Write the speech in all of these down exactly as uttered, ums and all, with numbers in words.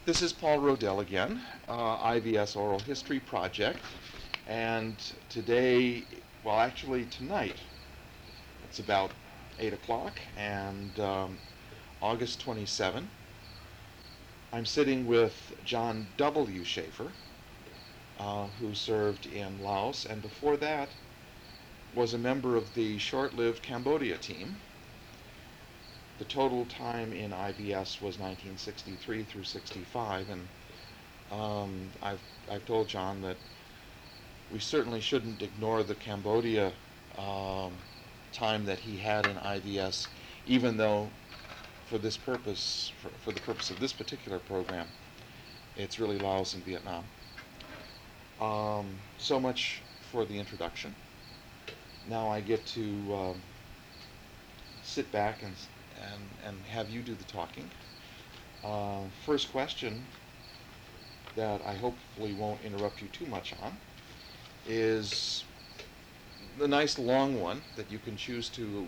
This is Paul Rodell again, uh, I V S Oral History Project, and today, well actually tonight, it's about eight o'clock, and um, August twenty-seventh, I'm sitting with John W. Schaefer, uh, who served in Laos, and before that was a member of the short-lived Cambodia team. The total time in I B S was nineteen sixty-three through sixty-five, and um, I've, I've told John that we certainly shouldn't ignore the Cambodia um, time that he had in I V S, even though for this purpose, for, for the purpose of this particular program, it's really Laos and Vietnam. Um, so much for the introduction. Now I get to um, sit back and and, and have you do the talking. Uh, first question that I hopefully won't interrupt you too much on is the nice long one that you can choose to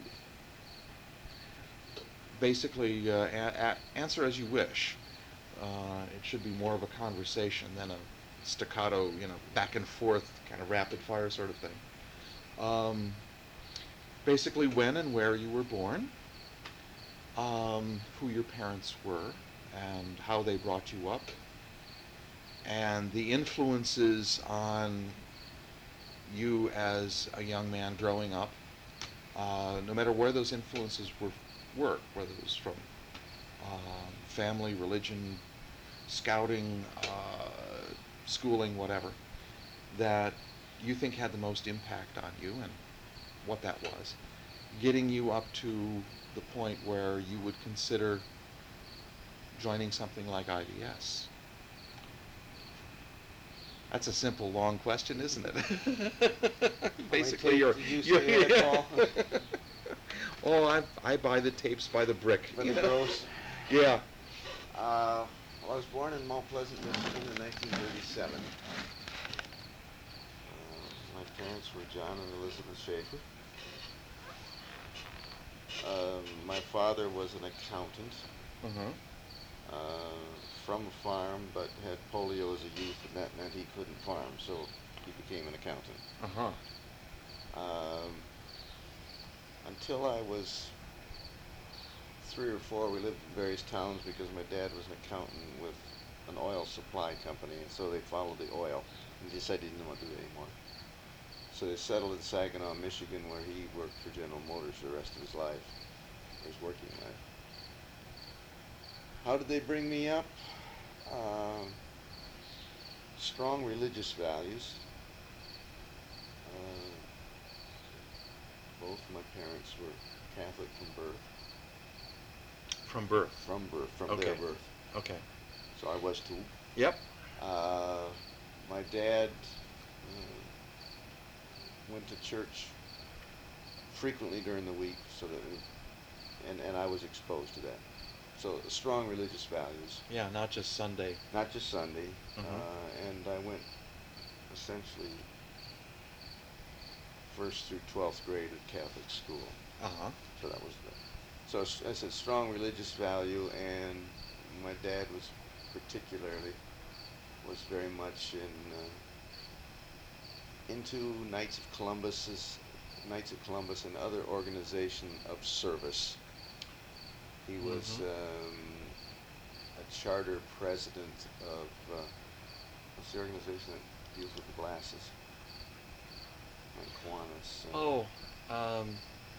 basically uh, a- a- answer as you wish. Uh, it should be more of a conversation than a staccato, you know, back and forth kind of rapid fire sort of thing. Um, basically when and where you were born, Um, who your parents were and how they brought you up, and the influences on you as a young man growing up, uh, no matter where those influences were, were whether it was from uh, family, religion, scouting, uh, schooling, whatever, that you think had the most impact on you and what that was, getting you up to the point where you would consider joining something like I V S? That's a simple, long question, isn't it? Basically, you're. You you're say that, Paul? Oh, I I buy the tapes by the brick. By the gross. Yeah. Uh, well, I was born in Mount Pleasant, Michigan in nineteen thirty-seven. Uh, my parents were John and Elizabeth Schaefer. Uh, my father was an accountant Uh-huh. uh, from a farm, but had polio as a youth, and that meant he couldn't farm, so he became an accountant. Uh-huh. Um, until I was three or four, we lived in various towns because my dad was an accountant with an oil supply company, and so they followed the oil, and decided he didn't want to do it anymore. So they settled in Saginaw, Michigan, where he worked for General Motors for the rest of his life, or his working life. How did they bring me up? Um, strong religious values. Uh, both my parents were Catholic from birth. From birth. From birth, from Okay. their birth. Okay. So I was too. Yep. Uh, my dad uh, went to church frequently during the week, so that, it, and and I was exposed to that. So strong religious values. Yeah, not just Sunday. Not just Sunday, Mhm. uh, and I went essentially first through twelfth grade at Catholic school. Uh-huh. So that was the. So s- I said strong religious value, and my dad was particularly was very much in. Uh, into Knights of Columbus's Knights of Columbus and other organization of service. He was Mhm. um, a charter president of uh, what's the organization that deals with the glasses? Like Kiwanis. Uh, Oh, um,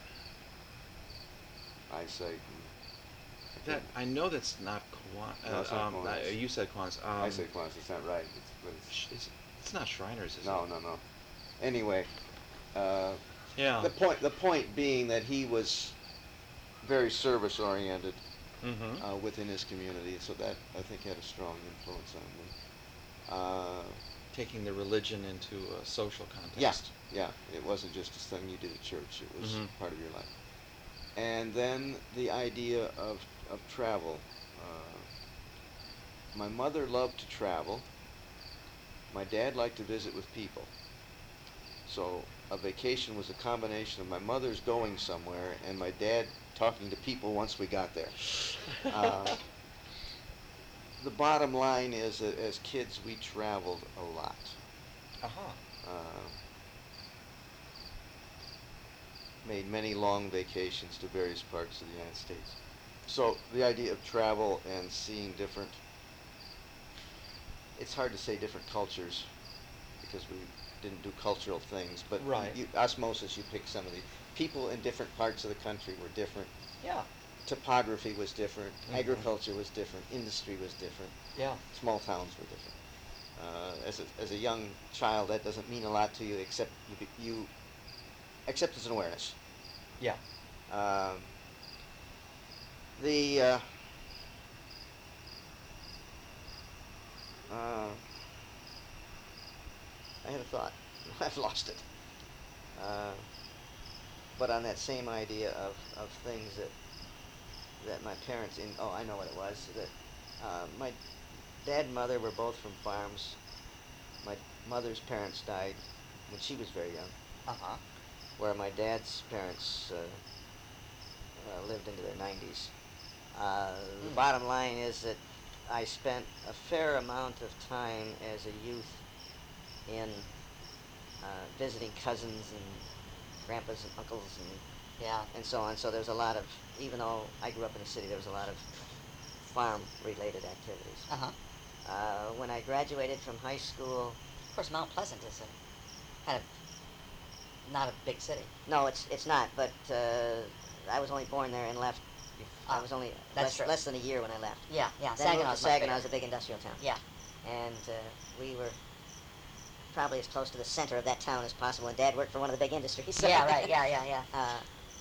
eyesight. And that I know that's not Kiwanis. No, Uh, it's not um, uh, Kiwanis. you said Kiwanis. Um, eyesight Kiwanis. It's not right. It's, but it's, sh- It's, it's not Shriners, is no, it? no, no. Anyway, uh, Yeah. the point the point being that he was very service oriented Mm-hmm. uh, within his community, so that I think had a strong influence on me. Uh, Taking the religion into a social context. yeah, yeah, it wasn't just a thing you did at church; it was Mhm. part of your life. And then the idea of of travel. Uh, my mother loved to travel. My dad liked to visit with people. So a vacation was a combination of my mother's going somewhere and my dad talking to people once we got there. Uh, the bottom line is that as kids we traveled a lot. Uh-huh. Uh, made many long vacations to various parts of the United States. So the idea of travel and seeing different, it's hard to say different cultures because we didn't do cultural things, but Right. you, osmosis, you pick some of the people in different parts of the country were different. Yeah. Topography was different, Mhm. agriculture was different, industry was different, Yeah. small towns were different. Uh, as, a, as a young child, that doesn't mean a lot to you except you, be- you except as an awareness. Yeah. Um, the uh, uh, I had a thought. I've lost it. Uh, but on that same idea of, of things that that my parents in oh I know what it was that uh, my dad and mother were both from farms. My mother's parents died when she was very young, Uh-huh. where my dad's parents uh, uh, lived into their nineties. Uh, the Mm. bottom line is that I spent a fair amount of time as a youth in uh, visiting cousins and grandpas and uncles and Yeah. and so on. So there's a lot of, even though I grew up in the city, there was a lot of farm-related activities. Uh-huh. Uh, when I graduated from high school, Of course, Mount Pleasant is a kind of not a big city. no, it's it's not, but uh, I was only born there and left. I Ah, was only that's less, true. less than a year when I left. Yeah, yeah. Then moved to Saginaw's much Saginaw, bigger. is a big industrial town. Yeah. And uh, we were probably as close to the center of that town as possible, and Dad worked for one of the big industries. so- Yeah, right. Yeah, yeah, yeah. Uh,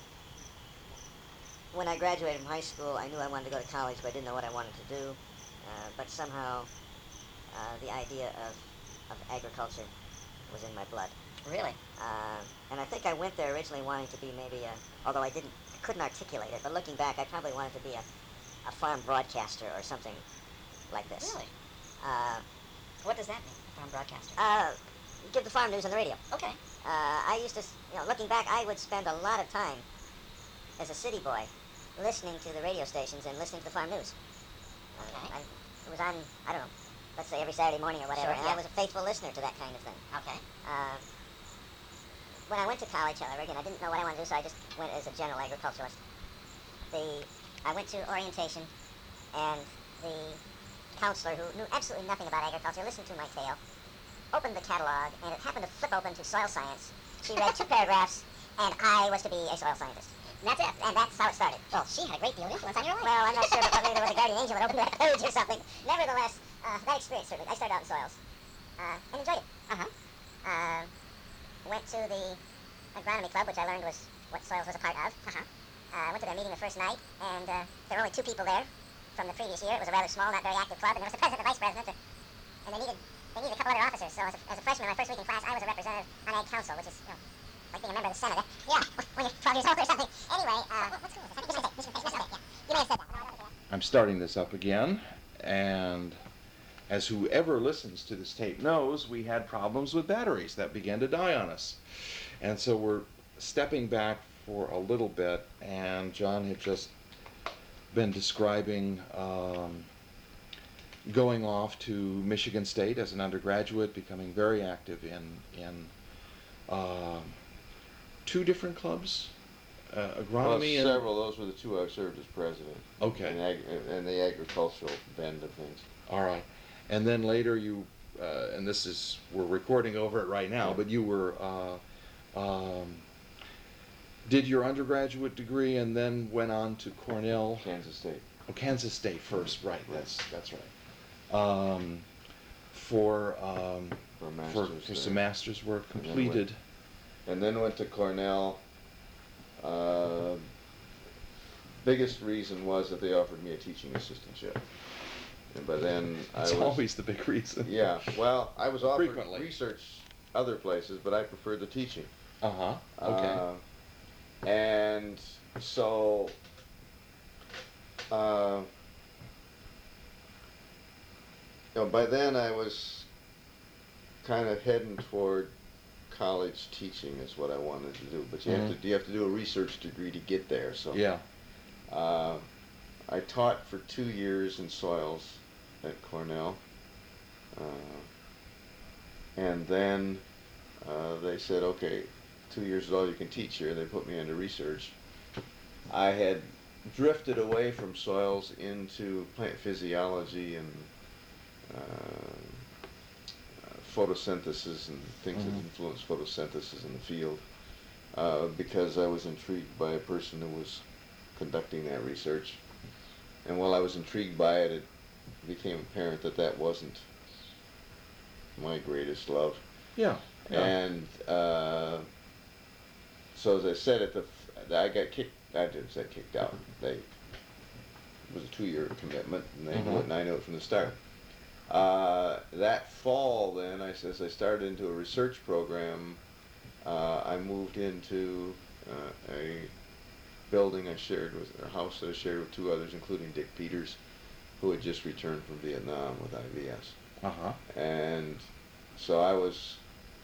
when I graduated from high school, I knew I wanted to go to college, but I didn't know what I wanted to do. Uh, but somehow, uh, the idea of, of agriculture was in my blood. Really? Uh, and I think I went there originally wanting to be maybe a, although I didn't, couldn't articulate it, but looking back, I probably wanted to be a, a farm broadcaster or something like this. Really? Uh, What does that mean, a farm broadcaster? uh, give the farm news on the radio. Okay. Uh, I used to, s- you know, looking back, I would spend a lot of time as a city boy listening to the radio stations and listening to the farm news. Uh, Okay. I, it was on, I don't know, let's say every Saturday morning or whatever, Sure, and yeah. I was a faithful listener to that kind of thing. Okay. Uh, when I went to college, however, again, I didn't know what I wanted to do, so I just went as a general agriculturalist. The, I went to orientation, and the counselor, who knew absolutely nothing about agriculture, listened to my tale, opened the catalog, and it happened to flip open to soil science. She read two paragraphs, and I was to be a soil scientist. And that's it, and that's how it started. Well, she had a great deal of influence on your life. Well, I'm not sure, but maybe there was a guardian angel that opened that page or something. Nevertheless, uh, that experience certainly. I started out in soils uh, and enjoyed it. Uh-huh. Uh, went to the agronomy club, which I learned was what soils was a part of. Uh-huh. Uh, went to their meeting the first night, and uh, there were only two people there from the previous year. It was a rather small, not very active club, and there was the president and the vice president, and they needed they needed a couple other officers. So as a, as a freshman, my first week in class, I was a representative on Ag Council, which is, you know, like being a member of the Senate. eh? Yeah, when you're twelve years old or something. Anyway, uh, what, what school is this? Michigan State. Michigan State. Michigan State. Yeah. You may have said that. I'm starting this up again, and as whoever listens to this tape knows, we had problems with batteries that began to die on us. And so we're stepping back for a little bit, and John had just been describing um, going off to Michigan State as an undergraduate, becoming very active in, in um, two different clubs, uh, Well, agronomy and... several. Those were the two I served as president. Okay. And, ag- and the agricultural bend of things. All right. And then later you, uh, and this is, we're recording over it right now, Yeah. but you were, uh, um, did your undergraduate degree and then went on to Cornell, Kansas State. oh, Kansas State first, right, Right. that's, that's right. Um, for, um, For a for, master's for there. some master's work And then completed. And then went to Cornell. Uh, biggest reason was that they offered me a teaching assistantship. And by then I It's was... always the big reason. Yeah, well, I was offered Frequently. research other places, but I preferred the teaching. Uh-huh, okay. Uh, and so, uh, you know, by then I was kind of heading toward college teaching is what I wanted to do. But you have Mhm. to you have to do a research degree to get there. So Yeah, uh, I taught for two years in soils, at Cornell. Uh, and then uh, they said, okay, two years is all you can teach here. They put me into research. I had drifted away from soils into plant physiology and uh, photosynthesis and things Mhm. that influence photosynthesis in the field, uh, because I was intrigued by a person who was conducting that research. And while I was intrigued by it, it became apparent that that wasn't my greatest love. Yeah. yeah. And uh, so as I said, at the f- I got kicked. I didn't say kicked out. They it was a two-year commitment, and they knew Mhm. it, and I knew it from the start. Uh, that fall, then, I, as I started into a research program, uh, I moved into uh, a building I shared with, or a house that I shared with two others, including Dick Peters, who had just returned from Vietnam with I V S. Uh-huh. And so I was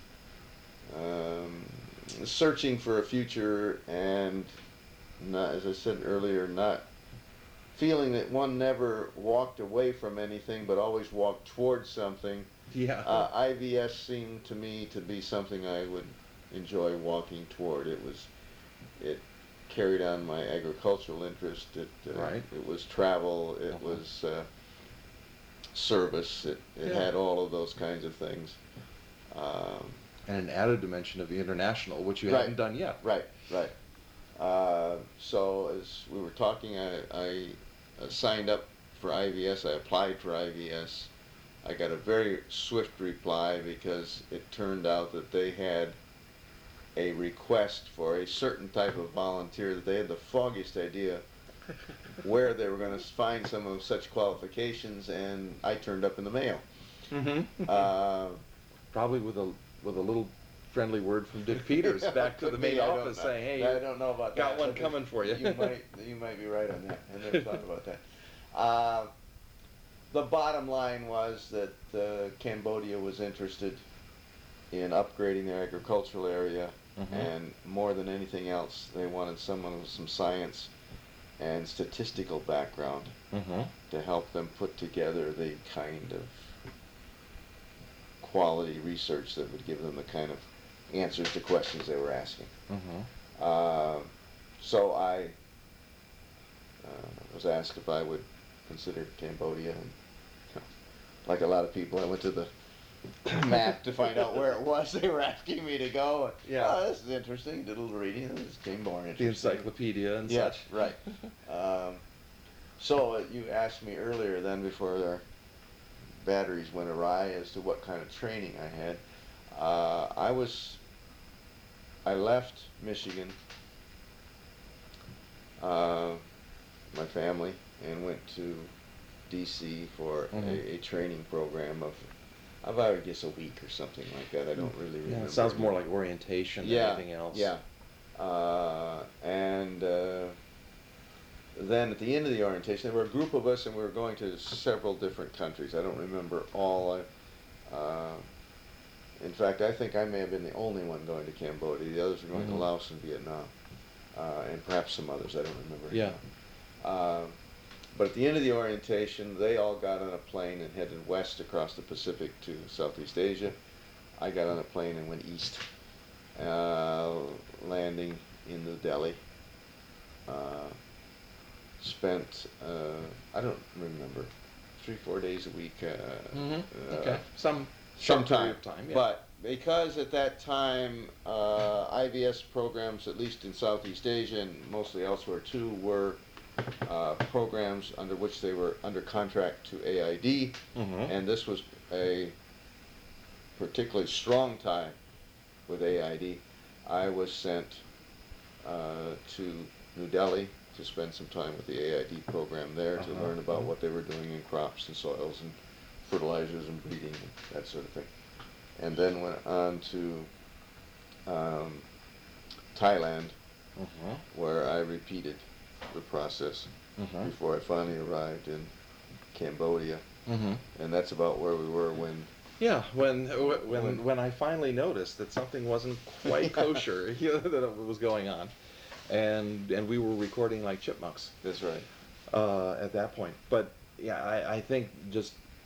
um, searching for a future, and not, as I said earlier, not feeling that one never walked away from anything, but always walked towards something. Yeah. Uh, I V S seemed to me to be something I would enjoy walking toward. It was, it carried on my agricultural interest. It uh, Right. it was travel. It Uh-huh. was uh, service. It it Yeah. had all of those kinds of things. Um, And an added dimension of the international, which you Right. haven't done yet. Right, right. Uh, so as we were talking, I, I uh, signed up for I V S. I applied for I V S. I got a very swift reply because it turned out that they had a request for a certain type of volunteer that they had the foggiest idea where they were going to find someone with such qualifications, and I turned up in the mail. Mm-hmm. Uh, Probably with a with a little friendly word from Dick Peters back to the Could main be, I don't office know. saying, "Hey, I don't know about got that. one but coming for you." You might, you might be right on that. I never thought about that. Uh, the bottom line was that uh, Cambodia was interested in upgrading their agricultural area, Mhm. and more than anything else, they wanted someone with some science and statistical background Mm-hmm. to help them put together the kind of quality research that would give them the kind of answers to questions they were asking. Mm-hmm. Uh, so I uh, was asked if I would consider Cambodia, and you know, like a lot of people, I went to the map to find out where it was they were asking me to go. Yeah. Oh, this is interesting. Did a little reading. This came more The interesting. encyclopedia and Yes, such. right. Um, so uh, you asked me earlier then, before our batteries went awry, as to what kind of training I had. Uh, I was, I left Michigan, uh, my family, and went to D C for Mhm. a, a training program of, of I would guess a week or something like that. I don't really Yeah, remember. it sounds more like orientation Yeah, than anything else. Yeah. Uh, and uh, then at the end of the orientation, there were a group of us, and we were going to several different countries. I don't remember all. I, uh, in fact, I think I may have been the only one going to Cambodia. The others were going Mhm. to Laos and Vietnam, uh, and perhaps some others. I don't remember. Yeah. Uh, but at the end of the orientation, they all got on a plane and headed west across the Pacific to Southeast Asia. I got on a plane and went east, uh, landing in New Delhi. Uh, spent, uh, I don't remember, three, four days a week. Uh, Mm-hmm. uh, Okay. Some some short period time. of time. Yeah. But because at that time, uh, I V S programs, at least in Southeast Asia and mostly elsewhere too, were uh, programs under which they were under contract to A I D, Mm-hmm. and this was a particularly strong tie with A I D. I was sent uh, to New Delhi to spend some time with the A I D program there, to Uh-huh. learn about what they were doing in crops and soils and fertilizers and breeding and that sort of thing. And then went on to um, Thailand, Mm-hmm. where I repeated the process Mm-hmm. before I finally arrived in Cambodia. Mm-hmm. And that's about where we were when Yeah, when when When- when I finally noticed that something wasn't quite kosher, you know, that it was going on, and and we were recording like chipmunks that's right. uh, at that point. But yeah, I, I think just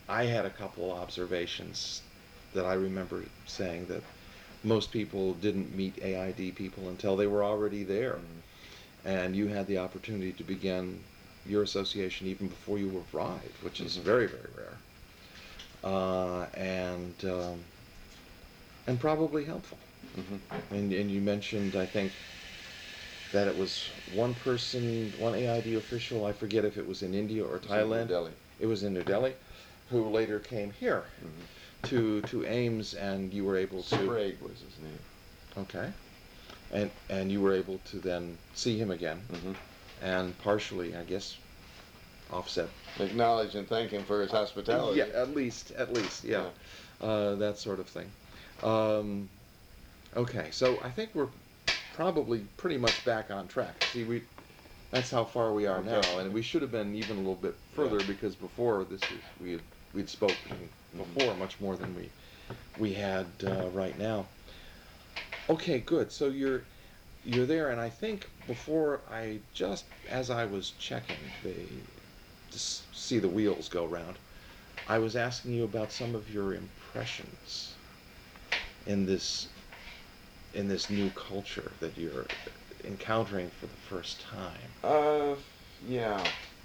I had a couple observations that I remember saying that most people didn't meet A I D people until they were already there. Mm-hmm. And you had the opportunity to begin your association even before you arrived, which is Mhm. very, very rare. Uh, and um, and probably helpful. Mm-hmm. And, and you mentioned, I think, that it was one person, one A I D official, I forget if it was in India or It was in Thailand. New Delhi. It was in New Delhi, who later came here Mm-hmm. to to Ames, and you were able to. Sprague was his name. Okay. And and you were able to then see him again, Mm-hmm. and partially, I guess, offset. Acknowledge and thank him for his hospitality. Yeah, at least, at least, yeah, Uh, that sort of thing. Um, okay, so I think we're probably pretty much back on track. See, we that's how far we are now, Okay. and we should have been even a little bit further Yeah. because before this was, we had we'd spoken before much more than we we had uh, right now. Okay, good. So you're you're there, and I think before I just as I was checking the to s- see the wheels go round, I was asking you about some of your impressions in this in this new culture that you're encountering for the first time. Uh, yeah.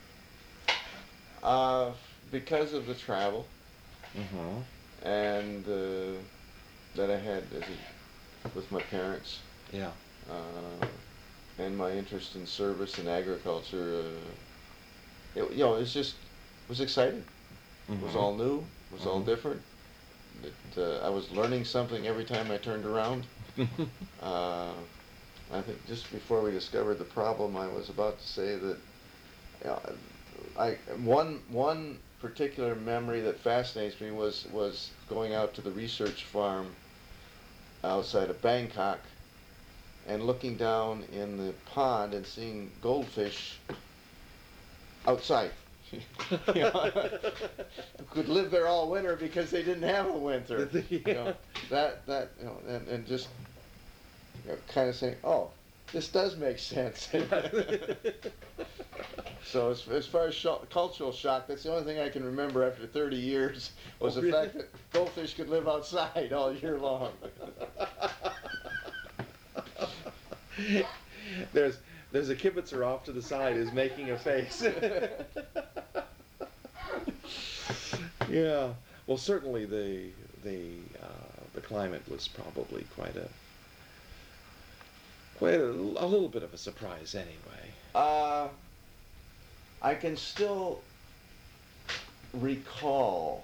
Uh, because of the travel Mm-hmm. and uh, that I had as a, with my parents, Yeah. uh, and my interest in service and agriculture, uh, it, you know, it's just it was exciting. It was Mhm. all new. It was all Mhm. different. It, uh, I was learning something every time I turned around. Uh, I think just before we discovered the problem, I was about to say that you know, I one one particular memory that fascinates me was was going out to the research farm outside of Bangkok and looking down in the pond and seeing goldfish outside. You know, could live there all winter because they didn't have a winter. You know, that that you know, and, and just you know, kind of saying, oh, this does make sense. So as, as far as sho- cultural shock, that's the only thing I can remember after thirty years was Oh, the really? fact that goldfish could live outside all year long. there's there's a kibitzer off to the side who's making a face. Yeah. Well, certainly the the uh, the climate was probably quite a quite a, a little bit of a surprise anyway. Uh, I can still recall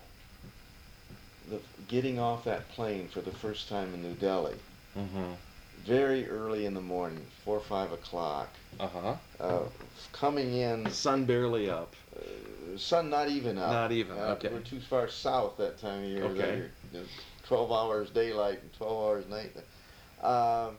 the getting off that plane for the first time in New Delhi, Mm-hmm. very early in the morning, four or five o'clock. Uh-huh. Uh, coming in, Sun barely up. uh, sun not even up. Not even, Uh, okay. We're too far south that time of year. Okay. That you're, you know, twelve hours daylight and twelve hours night. Um,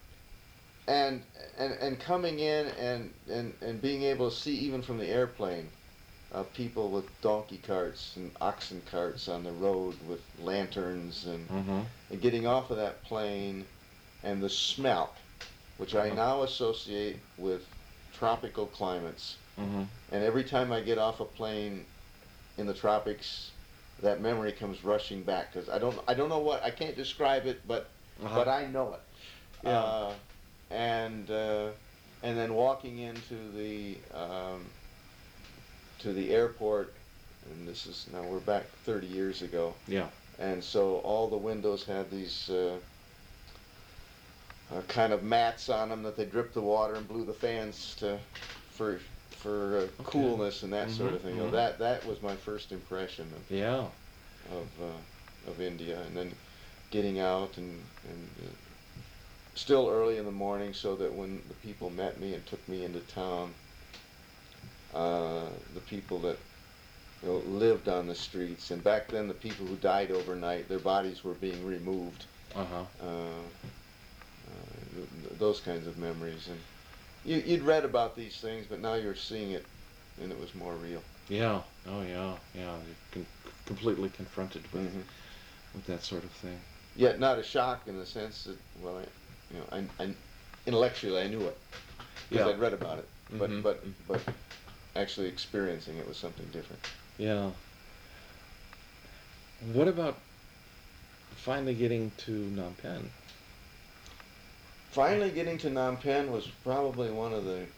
and and and coming in and, and, and being able to see even from the airplane, uh, people with donkey carts and oxen carts on the road with lanterns and, Mm-hmm. and getting off of that plane and the smell, which I Uh-huh. now associate with tropical climates. Mm-hmm. And every time I get off a plane in the tropics, that memory comes rushing back because I don't I don't know what I can't describe it, but Uh-huh. but I know it. Yeah. Uh, and uh, and then walking into the um, to the airport, and this is now we're back thirty years ago, Yeah. and so all the windows had these uh, uh, kind of mats on them that they dripped the water and blew the fans to for for uh, coolness and that sort of Mhm, thing. You know, mhm. that that was my first impression of Yeah. of uh, of India, and then getting out and and uh, still early in the morning, so that when the people met me and took me into town, uh, the people that you know, lived on the streets, and back then the people who died overnight, their bodies were being removed. Uh-huh. Uh, uh, th- th- those kinds of memories, and you, you'd read about these things, but now you're seeing it, and it was more real. Yeah. Oh, yeah. Yeah. You're con- completely confronted with Mhm. with that sort of thing. Yet not a shock in the sense that, well, I, you know, I, I intellectually I knew it because Yeah. I'd read about it, but Mhm. but but actually experiencing it was something different. Yeah. What about finally getting to Phnom Penh? Finally getting to Phnom Penh was probably one of the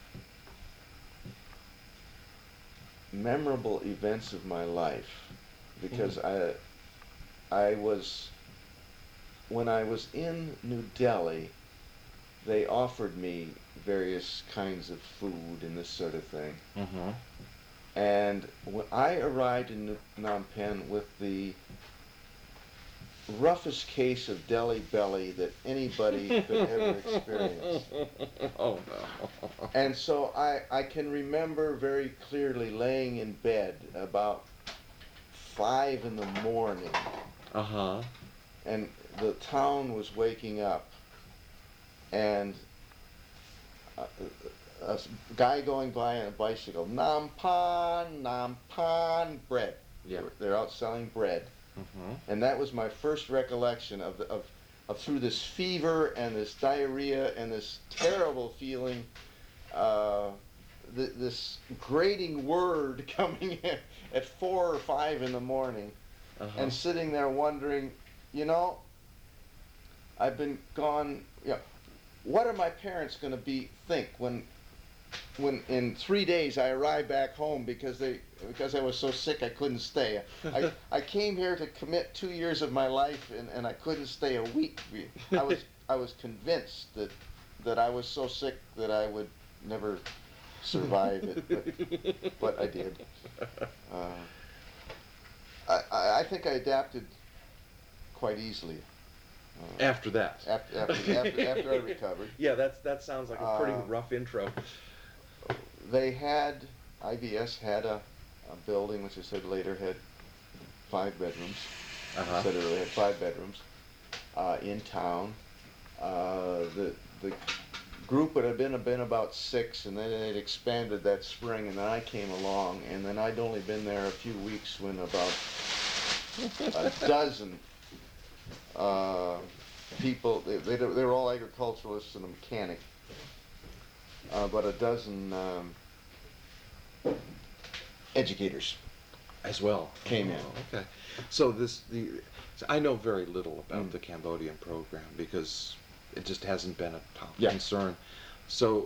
memorable events of my life, because I I was when I was in New Delhi, they offered me various kinds of food and this sort of thing. Mm-hmm. And when I arrived in Phnom Penh with the roughest case of Delhi belly that anybody could ever experience. Oh no. And so I, I can remember very clearly laying in bed about five in the morning, Uh-huh. and the town was waking up, and a, a guy going by on a bicycle, Nampan, Nampan, bread. Yeah. They're, they're out selling bread. Mm-hmm. And that was my first recollection of, the, of, of through this fever and this diarrhea and this terrible feeling, uh, th- this grating word coming in at four or five in the morning, Uh-huh. and sitting there wondering, you know, I've been gone, you know, what are my parents going to be think when when in three days I arrived back home because they because I was so sick I couldn't stay. I, I came here to commit two years of my life, and, and I couldn't stay a week. I was I was convinced that that I was so sick that I would never survive it, but, but I did. Uh, I, I I think I adapted quite easily. Uh, After that. after, after, after, after I recovered. Yeah, that's that sounds like a pretty Uh, rough intro. They had, I V S had a, a building which I said later had five bedrooms. Uh-huh. I said earlier had five bedrooms uh, in town. Uh, the the group would have been been about six, and then it expanded that spring, and then I came along, and then I'd only been there a few weeks when about a dozen uh, people, they, they, they were all agriculturalists and a mechanic, uh, but a dozen um, educators As well. came in. Oh, okay. So this the so I know very little about Mm. the Cambodian program because it just hasn't been a top Yeah. concern. So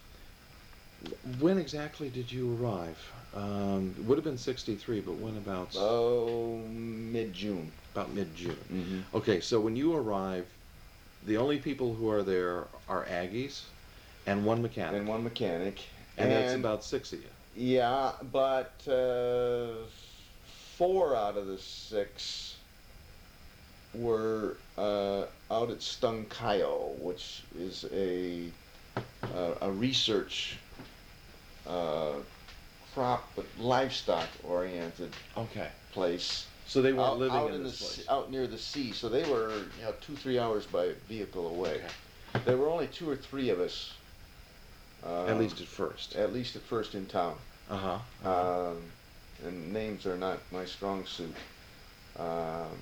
when exactly did you arrive? Um, it would have been sixty-three, but when about? Oh, mid-June. About mid-June. Mm-hmm. Okay, so when you arrive, the only people who are there are Aggies and one mechanic. And one mechanic. And that's about six of you. Yeah, but uh, four out of the six were uh, out at Stung Kyo, which is a uh, a research uh, crop but livestock oriented Okay. place. So they weren't out, living out in the this place. sea, out near the sea, so they were you know two three hours by vehicle away. Okay. There were only two or three of us. At um, least at first. at least at first in town. Uh-huh. Um, and names are not my strong suit. Um,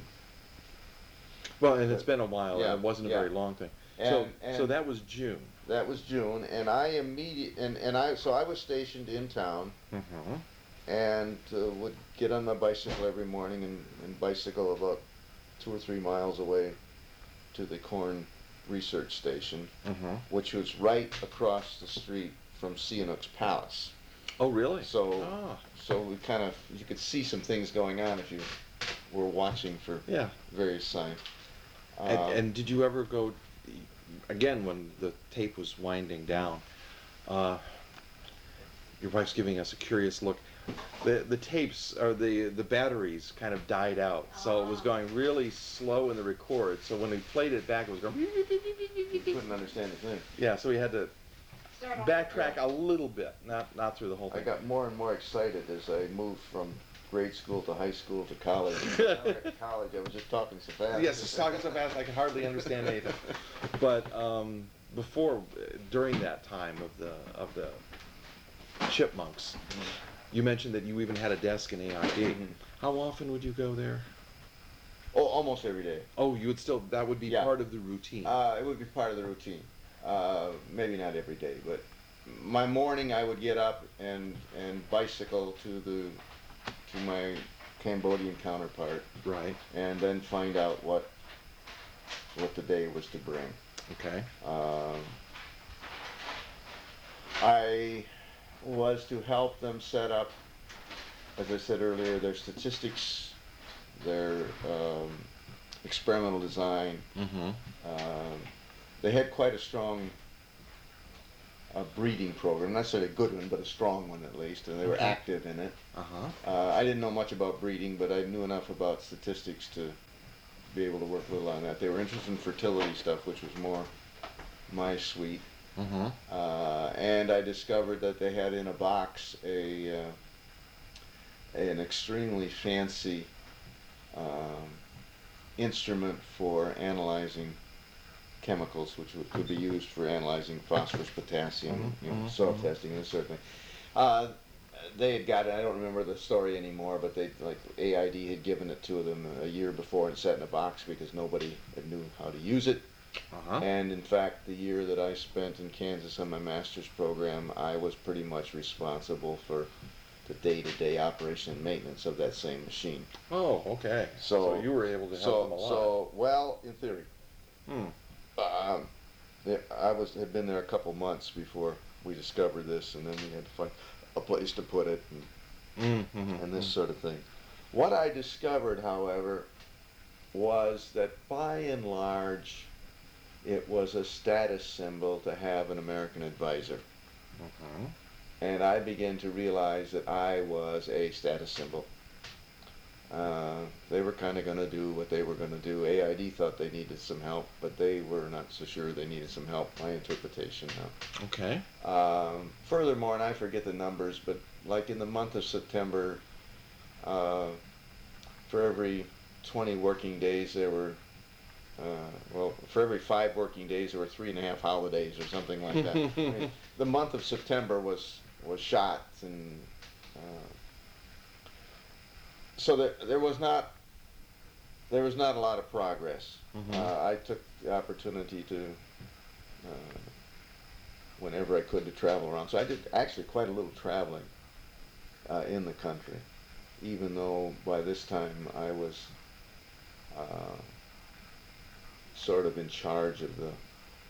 Well, and it's been a while, Yeah, and it wasn't a yeah. very long thing. And- so, so and- that was June. that was June, and I immediate and, and I so I was stationed in town, Mm-hmm. and uh, would get on my bicycle every morning and, and bicycle about two or three miles away to the corn research station, Mm-hmm. which was right across the street from Sihanouk's palace. Oh, really? So Ah, so we kind of you could see some things going on if you were watching for yeah. various signs. And, Uh, and did you ever go, again, when the tape was winding down, uh, your wife's giving us a curious look. The the tapes, or the, the batteries kind of died out, so it was going really slow in the record, so when we played it back, it was going... couldn't understand a thing. Yeah, so we had to backtrack a little bit, not not through the whole I thing. got more and more excited as I moved from grade school to high school to college. When I got to college, I was just talking so fast. Yes, it's talking so fast I can hardly understand anything. But um, before, uh, during that time of the of the Chipmunks, you mentioned that you even had a desk in A R D. Mhm. How often would you go there? Oh, almost every day. Oh, you would still, that would be Yeah. part of the routine. Uh, it would be part of the routine. Uh, maybe not every day, but my morning I would get up and and bicycle to the to my Cambodian counterpart, Right. and then find out what what the day was to bring. Okay. Um, I was to help them set up, as I said earlier, their statistics, their um, experimental design. Mm-hmm. Um, they had quite a strong uh, breeding program, not necessarily a good one, but a strong one at least, and they were Okay. active in it. Uh-huh. Uh, I didn't know much about breeding, but I knew enough about statistics to be able to work a little on that. They were interested in fertility stuff, which was more my suite. Mm-hmm. Uh, and I discovered that they had in a box a, uh, an extremely fancy um, instrument for analyzing chemicals, which would, could be used for analyzing phosphorus, potassium, Mhm, you know, mhm, soil mhm. testing, this sort of thing. Uh, they had got it. I don't remember the story anymore, but they like A I D had given it to them a year before and set in a box because nobody had knew how to use it. Uh-huh. And in fact, the year that I spent in Kansas on my master's program, I was pretty much responsible for the day-to-day operation and maintenance of that same machine. Oh, okay. So- So you were able to help So, them a lot. so well, in theory, Hmm. um, there- I was had been there a couple months before we discovered this, and then we had to find a place to put it and, Mm-hmm. and this sort of thing. What I discovered, however, was that by and large, it was a status symbol to have an American advisor. Mm-hmm. And I began to realize that I was a status symbol. Uh, they were kind of going to do what they were going to do. A I D thought they needed some help, but they were not so sure they needed some help, my interpretation now. Okay. Um, furthermore, and I forget the numbers, but like in the month of September, uh, for every twenty working days, there were, uh, well, for every five working days, there were three and a half holidays or something like that. I mean, the month of September was was shot, and uh, so there there was not there was not a lot of progress. Mhm. Uh, I took the opportunity to, uh, whenever I could, to travel around. So I did actually quite a little traveling uh, in the country, even though by this time I was uh, sort of in charge of the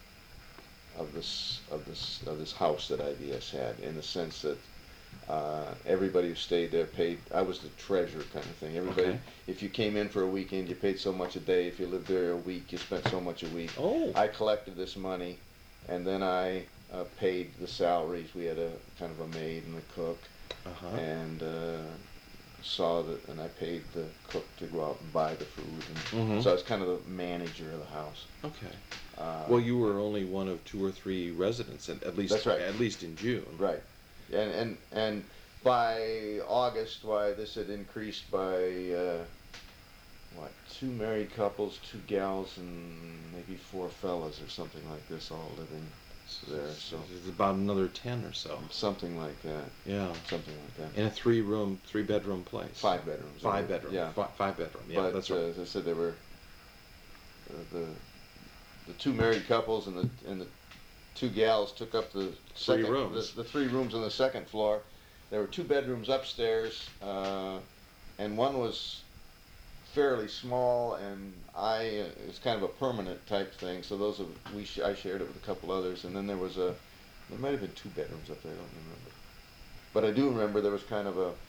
of this of this of this house that I V S had, in the sense that uh, everybody who stayed there paid. I was the treasurer kind of thing. Everybody, Okay. if you came in for a weekend, you paid so much a day. If you lived there a week, you spent so much a week. Oh. I collected this money, and then I uh, paid the salaries. We had a kind of a maid and a cook, Uh-huh. and uh, saw that, and I paid the cook to go out and buy the food. And Mhm. So I was kind of the manager of the house. Okay. Uh, Well, you were only one of two or three residents, at, at least That's right. at least in June. Right, and and and by August, why this had increased by uh, what, two married couples, two gals, and maybe four fellas or something like this, all living there. So It's about another ten or so. something like that. Yeah. Something like that. In a three-room, three-bedroom place. Five bedrooms. Five bedroom. Yeah. Fi- five bedroom. Yeah, But that's uh, right. as I said, there were uh, the the two married couples and the and the two gals took up the Three second, rooms. The, the three rooms on the second floor. There were two bedrooms upstairs, uh, and one was fairly small, and I uh, it was kind of a permanent type thing. So those of we sh- I shared it with a couple others, and then there was a there might have been two bedrooms up there. I don't remember, but I do remember there was kind of a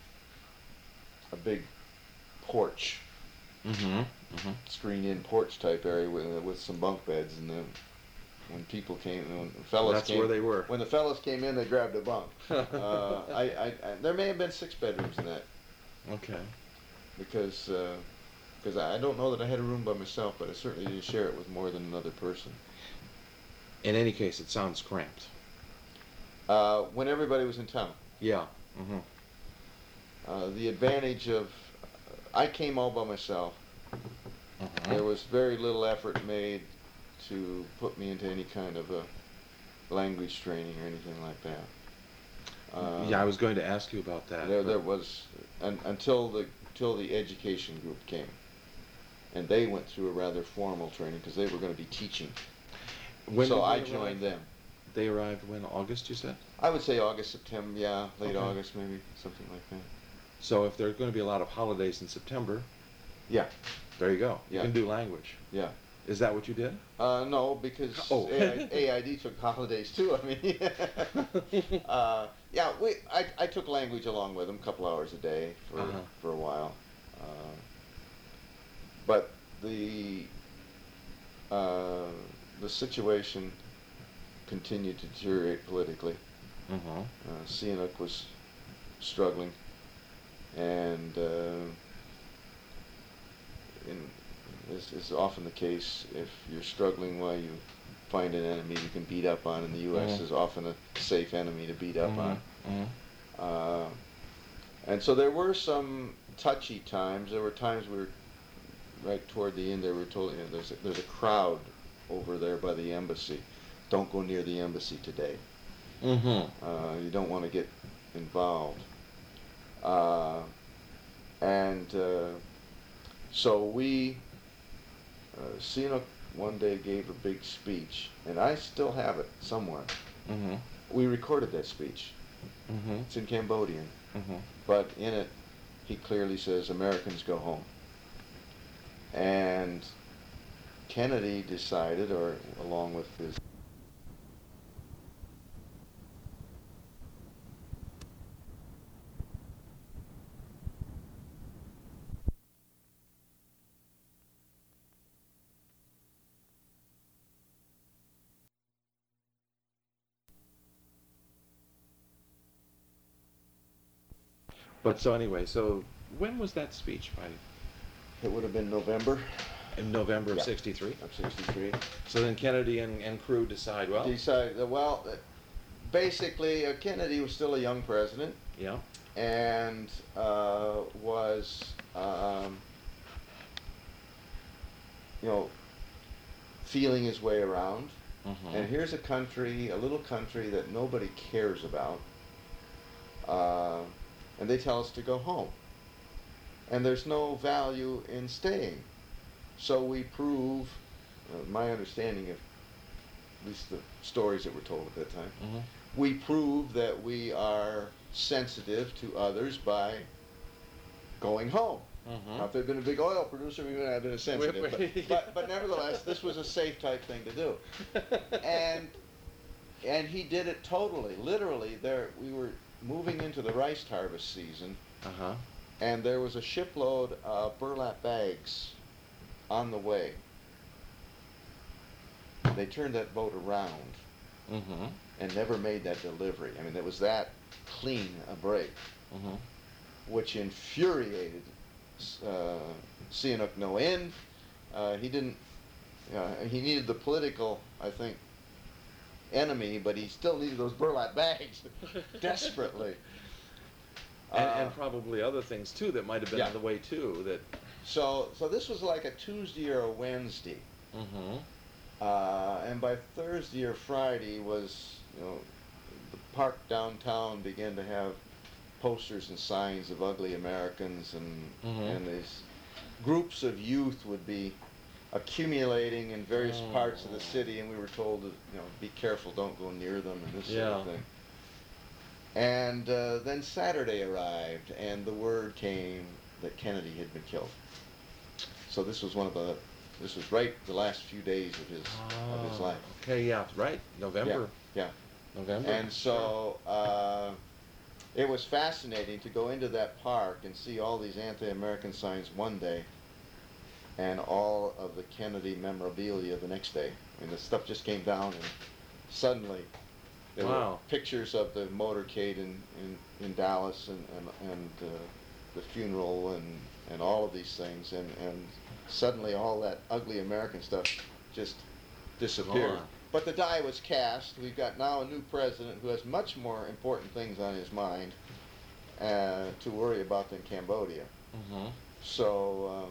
a big porch, Mm-hmm. Mm-hmm. screen-in porch type area with, with some bunk beds, and then when people came, when the fellas That's came, where they were. when the fellas came in, they grabbed a bunk. uh, I, I, I, there may have been six bedrooms in that, Okay. because because I don't know that I had a room by myself, but I certainly didn't share it with more than another person. In any case, it sounds cramped. Uh, when everybody was in town, Yeah. Mm-hmm. uh, the advantage of I came all by myself. Mm-hmm. There was very little effort made to put me into any kind of a language training or anything like that. Uh, yeah, I was going to ask you about that. There, but- there was un, until the until the education group came, and they went through a rather formal training because they were going to be teaching. When so did I they joined arrive? them. They arrived when? August, you said? I would say August, September, yeah, late Okay. August maybe, something like that. So if there's going to be a lot of holidays in September, Yeah, there you go. You Yeah. can do language. yeah. Is that what you did? Uh, no, because Oh. A I, A I D took holidays too. I mean, uh, yeah, we I, I took language along with them, a couple hours a day for Uh-huh. for a while. Uh, but the uh, the situation continued to deteriorate politically. Mm-hmm. Uh, Sihanouk was struggling, and uh, in, as is often the case, if you're struggling while you find an enemy you can beat up on, and the U S Mhm. is often a safe enemy to beat up on. Mm-hmm. Uh, and so there were some touchy times. There were times we were right toward the end. They were told, you know, there's a, there's a crowd over there by the embassy. Don't go near the embassy today. Mm-hmm. Uh, you don't want to get involved. Uh, and uh, so we, uh, Sihanouk one day gave a big speech, and I still have it somewhere. Mm-hmm. We recorded that speech. Mm-hmm. It's in Cambodian, Mm-hmm. but in it he clearly says, Americans go home. And Kennedy decided, or along with his But so anyway, so when was that speech? By it would have been November in November of Yeah. sixty-three. of sixty-three. So then Kennedy and, and crew decide, well, Decided that, well, uh, basically uh, Kennedy was still a young president yeah, and uh, was, um, you know, feeling his way around. mm-hmm. And here's a country, a little country that nobody cares about, uh, and they tell us to go home. And there's no value in staying. So we prove, uh, my understanding of at least the stories that were told at that time, Mm-hmm. we prove that we are sensitive to others by going home. Mm-hmm. Now, if they'd been a big oil producer, we would have been sensitive. Wait, wait. But, but, but nevertheless, this was a safe type thing to do. And and he did it totally, literally. There, we were moving into the rice harvest season, uh-huh. and there was a shipload of burlap bags on the way. They turned that boat around Mm-hmm. and never made that delivery. I mean, it was that clean a break, Mm-hmm. which infuriated uh, Sihanouk no end. Uh, he didn't. Uh, he needed the political, I think, enemy, but he still needed those burlap bags desperately. And, Uh, and probably other things too that might have been yeah. on the way too. That. so, so this was like a Tuesday or a Wednesday, Mm-hmm. uh, and by Thursday or Friday was, you know, the park downtown began to have posters and signs of ugly Americans, and Mhm. and these groups of youth would be accumulating in various Mm. parts of the city, and we were told to, you know, be careful, don't go near them, and this sort of Yeah. thing. And uh, then Saturday arrived, and the word came that Kennedy had been killed. So this was one of the, this was right the last few days of his of his Oh, life. Okay, yeah, right. November. Yeah. November. And so uh, it was fascinating to go into that park and see all these anti-American signs one day and all of the Kennedy memorabilia the next day. I mean, the stuff just came down, and suddenly there were Wow. pictures of the motorcade in, in, in Dallas, and, and, and uh, the funeral, and, and all of these things. And, and suddenly all that ugly American stuff just disappeared. Gone. But the die was cast. We've got now a new president who has much more important things on his mind uh, to worry about than Cambodia. Mm-hmm. So uh,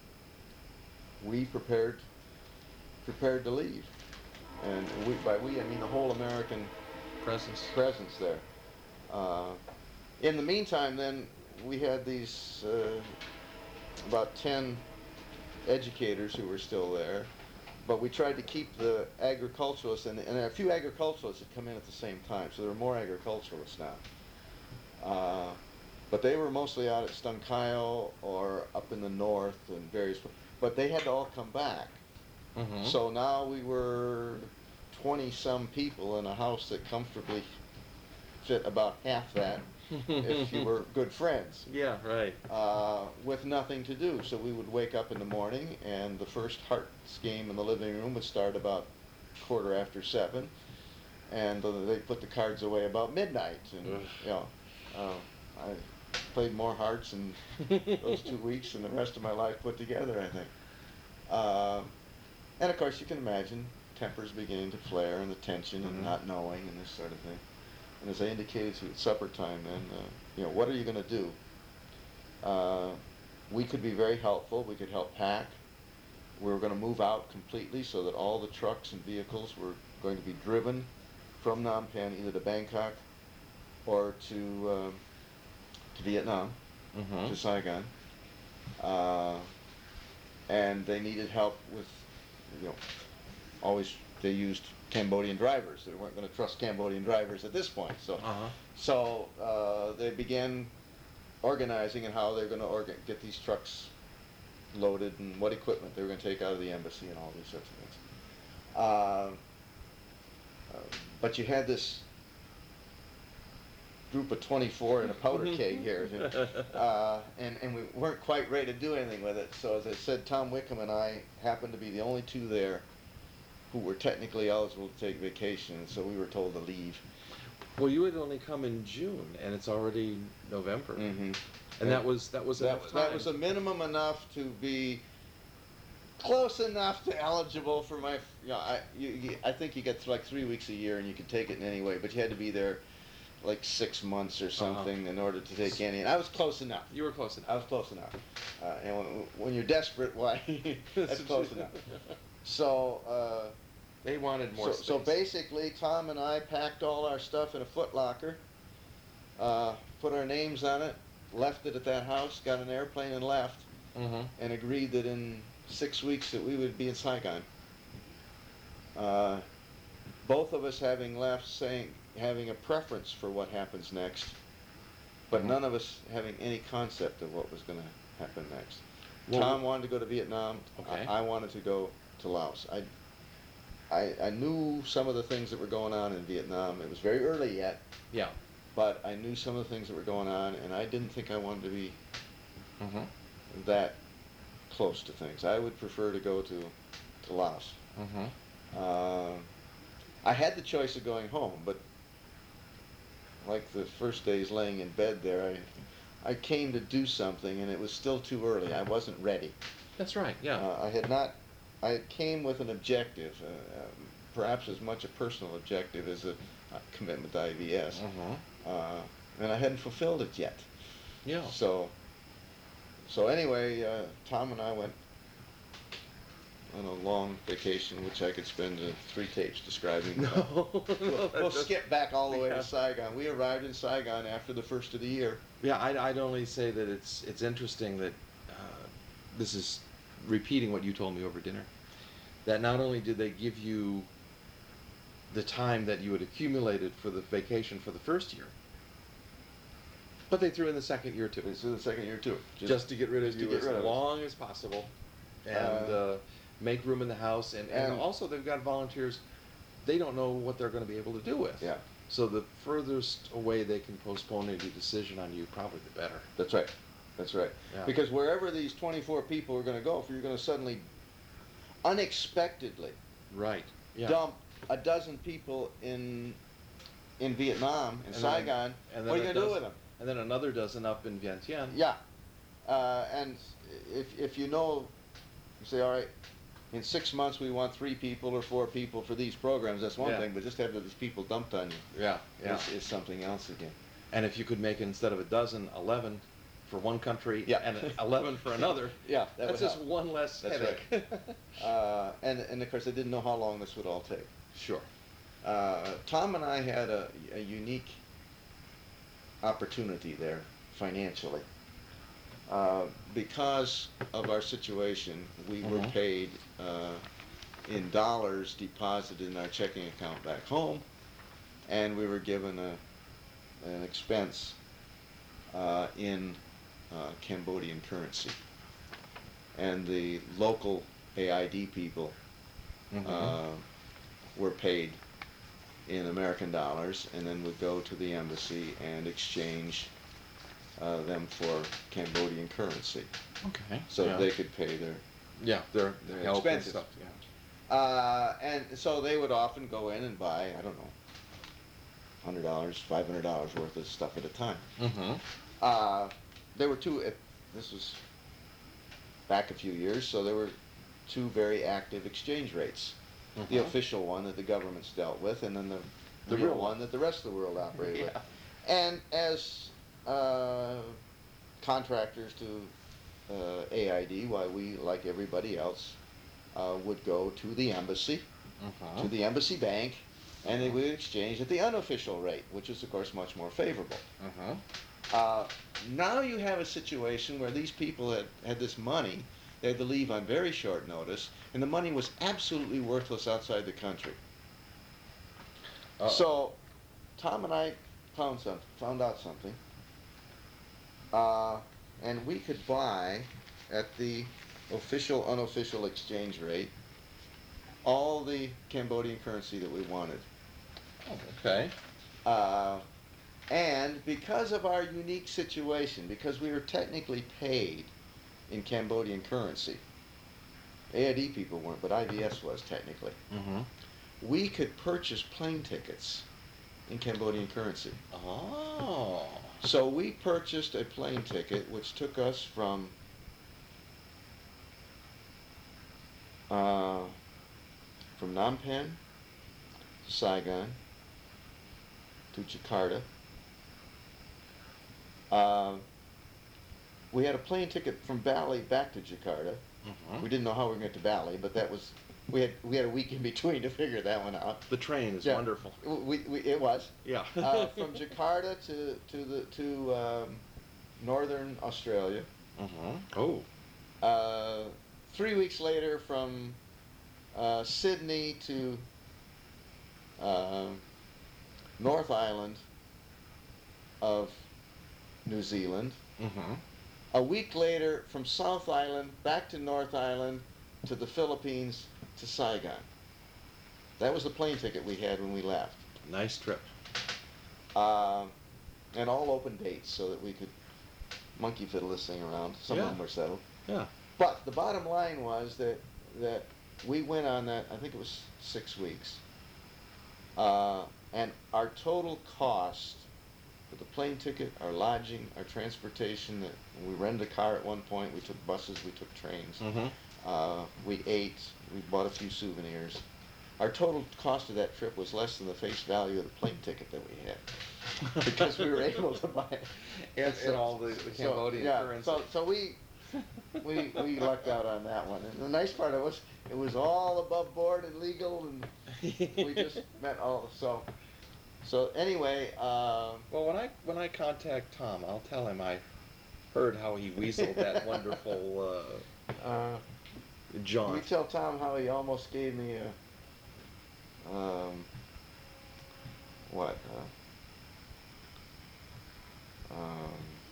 we prepared prepared to leave, and we, by we I mean the whole American Presence. presence there. Uh, in the meantime, then we had these uh, about ten educators who were still there. But we tried to keep the agriculturalists, and, and a few agriculturalists had come in at the same time, so there were more agriculturalists now. Uh, but they were mostly out at Stunkiel or up in the north and various, but they had to all come back. Mm-hmm. So now we were twenty-some people in a house that comfortably fit about half that if you were good friends, Yeah, right. uh, with nothing to do. So we would wake up in the morning, and the first Hearts game in the living room would start about quarter after seven, and uh, they put the cards away about midnight. And Ugh. you know, uh, I played more Hearts in those two weeks than the rest of my life put together, I think. Uh, and of course, you can imagine tempers beginning to flare and the tension Mhm. and not knowing and this sort of thing. And as I indicated to you at supper time, then, uh, you know, what are you going to do? Uh, we could be very helpful. We could help pack. We were going to move out completely so that all the trucks and vehicles were going to be driven from Phnom Penh either to Bangkok or to um, to Vietnam, Mm-hmm. to Saigon. Uh, and they needed help with, you know, always they used Cambodian drivers. They weren't going to trust Cambodian drivers at this point. So, Uh-huh. so uh, they began organizing and how they're going to orga- get these trucks loaded and what equipment they were going to take out of the embassy and all these sorts of things. Uh, uh, but you had this group of twenty-four in a powder keg here, uh, and, and we weren't quite ready to do anything with it. So as I said, Tom Wickham and I happened to be the only two there who were technically eligible to take vacation, so we were told to leave. Well, you had only come in June, and it's already November, Mm-hmm. and that was that was That, enough that time. was a minimum enough to be close enough to eligible for my. You know, I you, you, I think you get like three weeks a year, and you could take it in any way, but you had to be there like six months or something Uh-huh. in order to take any. And I was close enough. You were close enough. I was close enough. Uh, and when, when you're desperate, why? That's close enough. So. Uh, They wanted more so, space. so basically, Tom and I packed all our stuff in a foot locker, uh, put our names on it, left it at that house, got an airplane and left, Mm-hmm. and agreed that in six weeks that we would be in Saigon. Uh, both of us having left saying, having a preference for what happens next, but Mhm. none of us having any concept of what was going to happen next. Well, Tom wanted to go to Vietnam. Okay. I, I wanted to go to Laos. I, I, I knew some of the things that were going on in Vietnam. It was very early yet, Yeah. but I knew some of the things that were going on, and I didn't think I wanted to be Mm-hmm. that close to things. I would prefer to go to, to Laos. Mm-hmm. Uh, I had the choice of going home, but like the first days laying in bed there, I, I came to do something, and it was still too early. I wasn't ready. That's right. Yeah. Uh, I had not. I came with an objective, uh, um, perhaps as much a personal objective as a, a commitment to I V S, Mm-hmm. uh, and I hadn't fulfilled it yet. Yeah. So, so anyway, uh, Tom and I went on a long vacation, which I could spend uh, three tapes describing. No. We'll, we'll skip back all the way Yeah. to Saigon. We arrived in Saigon after the first of the year. Yeah, I'd, I'd only say that it's it's interesting that uh, this is repeating what you told me over dinner. That not only did they give you the time that you had accumulated for the vacation for the first year, but they threw in the second year too, This is the second year too. just, to get rid of just to you get as rid of us. long as possible, and Uh, uh, make room in the house. And, and, and- also they've got volunteers. They don't know what they're going to be able to do with. Yeah, So the furthest away they can postpone any decision on you, probably the better. that's right. That's right. Yeah. Because wherever these twenty-four people are going to go, if you're going to suddenly, unexpectedly, Right. Yeah. dump a dozen people in in Vietnam, in And then- Saigon, and what are you then going to a do with dozen- them? And then another dozen up in Vientiane. Yeah. Uh, and if, if you know, you say, all right, in six months we want three people or four people for these programs, that's one Yeah. thing, but just having these people dumped on you Yeah. Yeah. is, is something else again. And if you could make instead of a dozen, eleven for one country Yeah. and eleven for another, Yeah, that that's would just help. one less That's headache. Uh, and, and of course, I didn't know how long this would all take. Sure. Uh, Tom and I had a, a unique opportunity there financially. Uh, because of our situation, we were Mhm. paid uh, in dollars deposited in our checking account back home, and we were given a, an expense uh, in uh, Cambodian currency. And the local A I D people Mhm. uh, were paid in American dollars, and then would go to the embassy and exchange uh, them for Cambodian currency, Okay. so yeah. they could pay their. Yeah, their their help and expenses. stuff. Yeah. Uh, and so they would often go in and buy, I don't know, hundred dollars, five hundred dollars worth of stuff at a time. Mm-hmm. Uh, there were two. It, this was back a few years, so there were two very active exchange rates. The Mhm. official one that the governments dealt with, and then the, The the real real one that the rest of the world operated with. Yeah. And as uh, contractors to uh, A I D, why we, like everybody else, uh, would go to the embassy, Mhm. to the embassy bank, and they would exchange at the unofficial rate, which is of course much more favorable. Mhm. Uh, now you have a situation where these people had, had this money they had to leave on very short notice, and the money was absolutely worthless outside the country. Uh, So Tom and I found some, found out something, uh, and we could buy at the official unofficial exchange rate all the Cambodian currency that we wanted. Oh, okay. Uh, and because of our unique situation, because we were technically paid in Cambodian currency, A I D people weren't, but I V S was technically, Mm-hmm. we could purchase plane tickets in Cambodian currency. Oh. So we purchased a plane ticket which took us from uh, from Phnom Penh to Saigon to Jakarta. Uh, we had a plane ticket from Bali back to Jakarta. Mm-hmm. We didn't know how we were going to get to Bali, but that was we had we had a week in between to figure that one out. The train is Yeah. wonderful. We, we, it was. Yeah. uh, from Jakarta to to the to um, northern Australia. Mm-hmm. Oh. Uh, three weeks later, from uh, Sydney to uh, North Island of New Zealand. Mm-hmm. A week later, from South Island back to North Island to the Philippines to Saigon. That was the plane ticket we had when we left. Nice trip. Uh, and all open dates so that we could monkey fiddle this thing around. Some Yeah. of them were settled. Yeah. But the bottom line was that that we went on that, I think it was six weeks. Uh, and our total cost for the plane ticket, our lodging, our transportation, that we rented a car at one point, we took buses, we took trains. Mm-hmm. Uh, we ate, we bought a few souvenirs. Our total cost of that trip was less than the face value of the plane ticket that we had, because we were able to buy it. And, So- and all the, the so, Cambodian yeah, currency. So, so we, we, we lucked out on that one. And the nice part of it was, it was all above board and legal, and we just met all, so, so anyway, uh, Well, when I when I contact Tom, I'll tell him I heard how he weaseled that wonderful uh, uh, jaunt. we tell Tom how he almost gave me a, um, what, uh, um,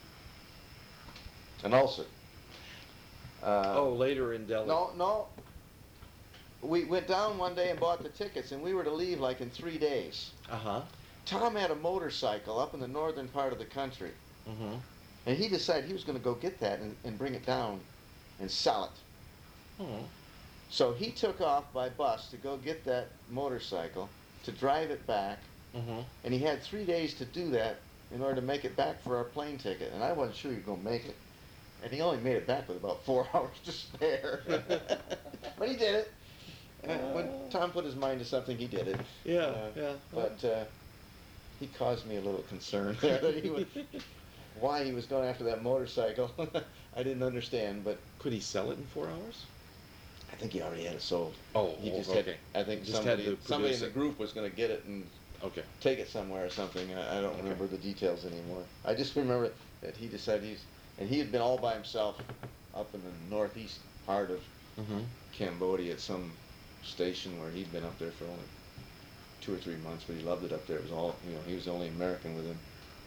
an ulcer. Uh, oh, later in Delhi. No, no. We went down one day and bought the tickets, and we were to leave like in three days. Uh huh. Tom had a motorcycle up in the northern part of the country, Mm-hmm. and he decided he was going to go get that and, and bring it down and sell it. Mm-hmm. So he took off by bus to go get that motorcycle, to drive it back, Mm-hmm. and he had three days to do that in order to make it back for our plane ticket, and I wasn't sure he was going to make it. And he only made it back with about four hours to spare. But he did it. And when Tom put his mind to something, he did it. Yeah, Uh, yeah. But uh, he caused me a little concern there that he would, why he was going after that motorcycle. I didn't understand, but Could he sell it in four hours? I think he already had it sold. Oh, He just okay. had. I think Just had somebody, to somebody in produce the it. group was going to get it and Okay. take it somewhere or something. I, I don't Okay. remember the details anymore. I just remember that he decided he's, and he had been all by himself up in the northeast part of Mm-hmm. Cambodia at some station where he'd been up there for only two or three months, but he loved it up there. It was all, you know, he was the only American within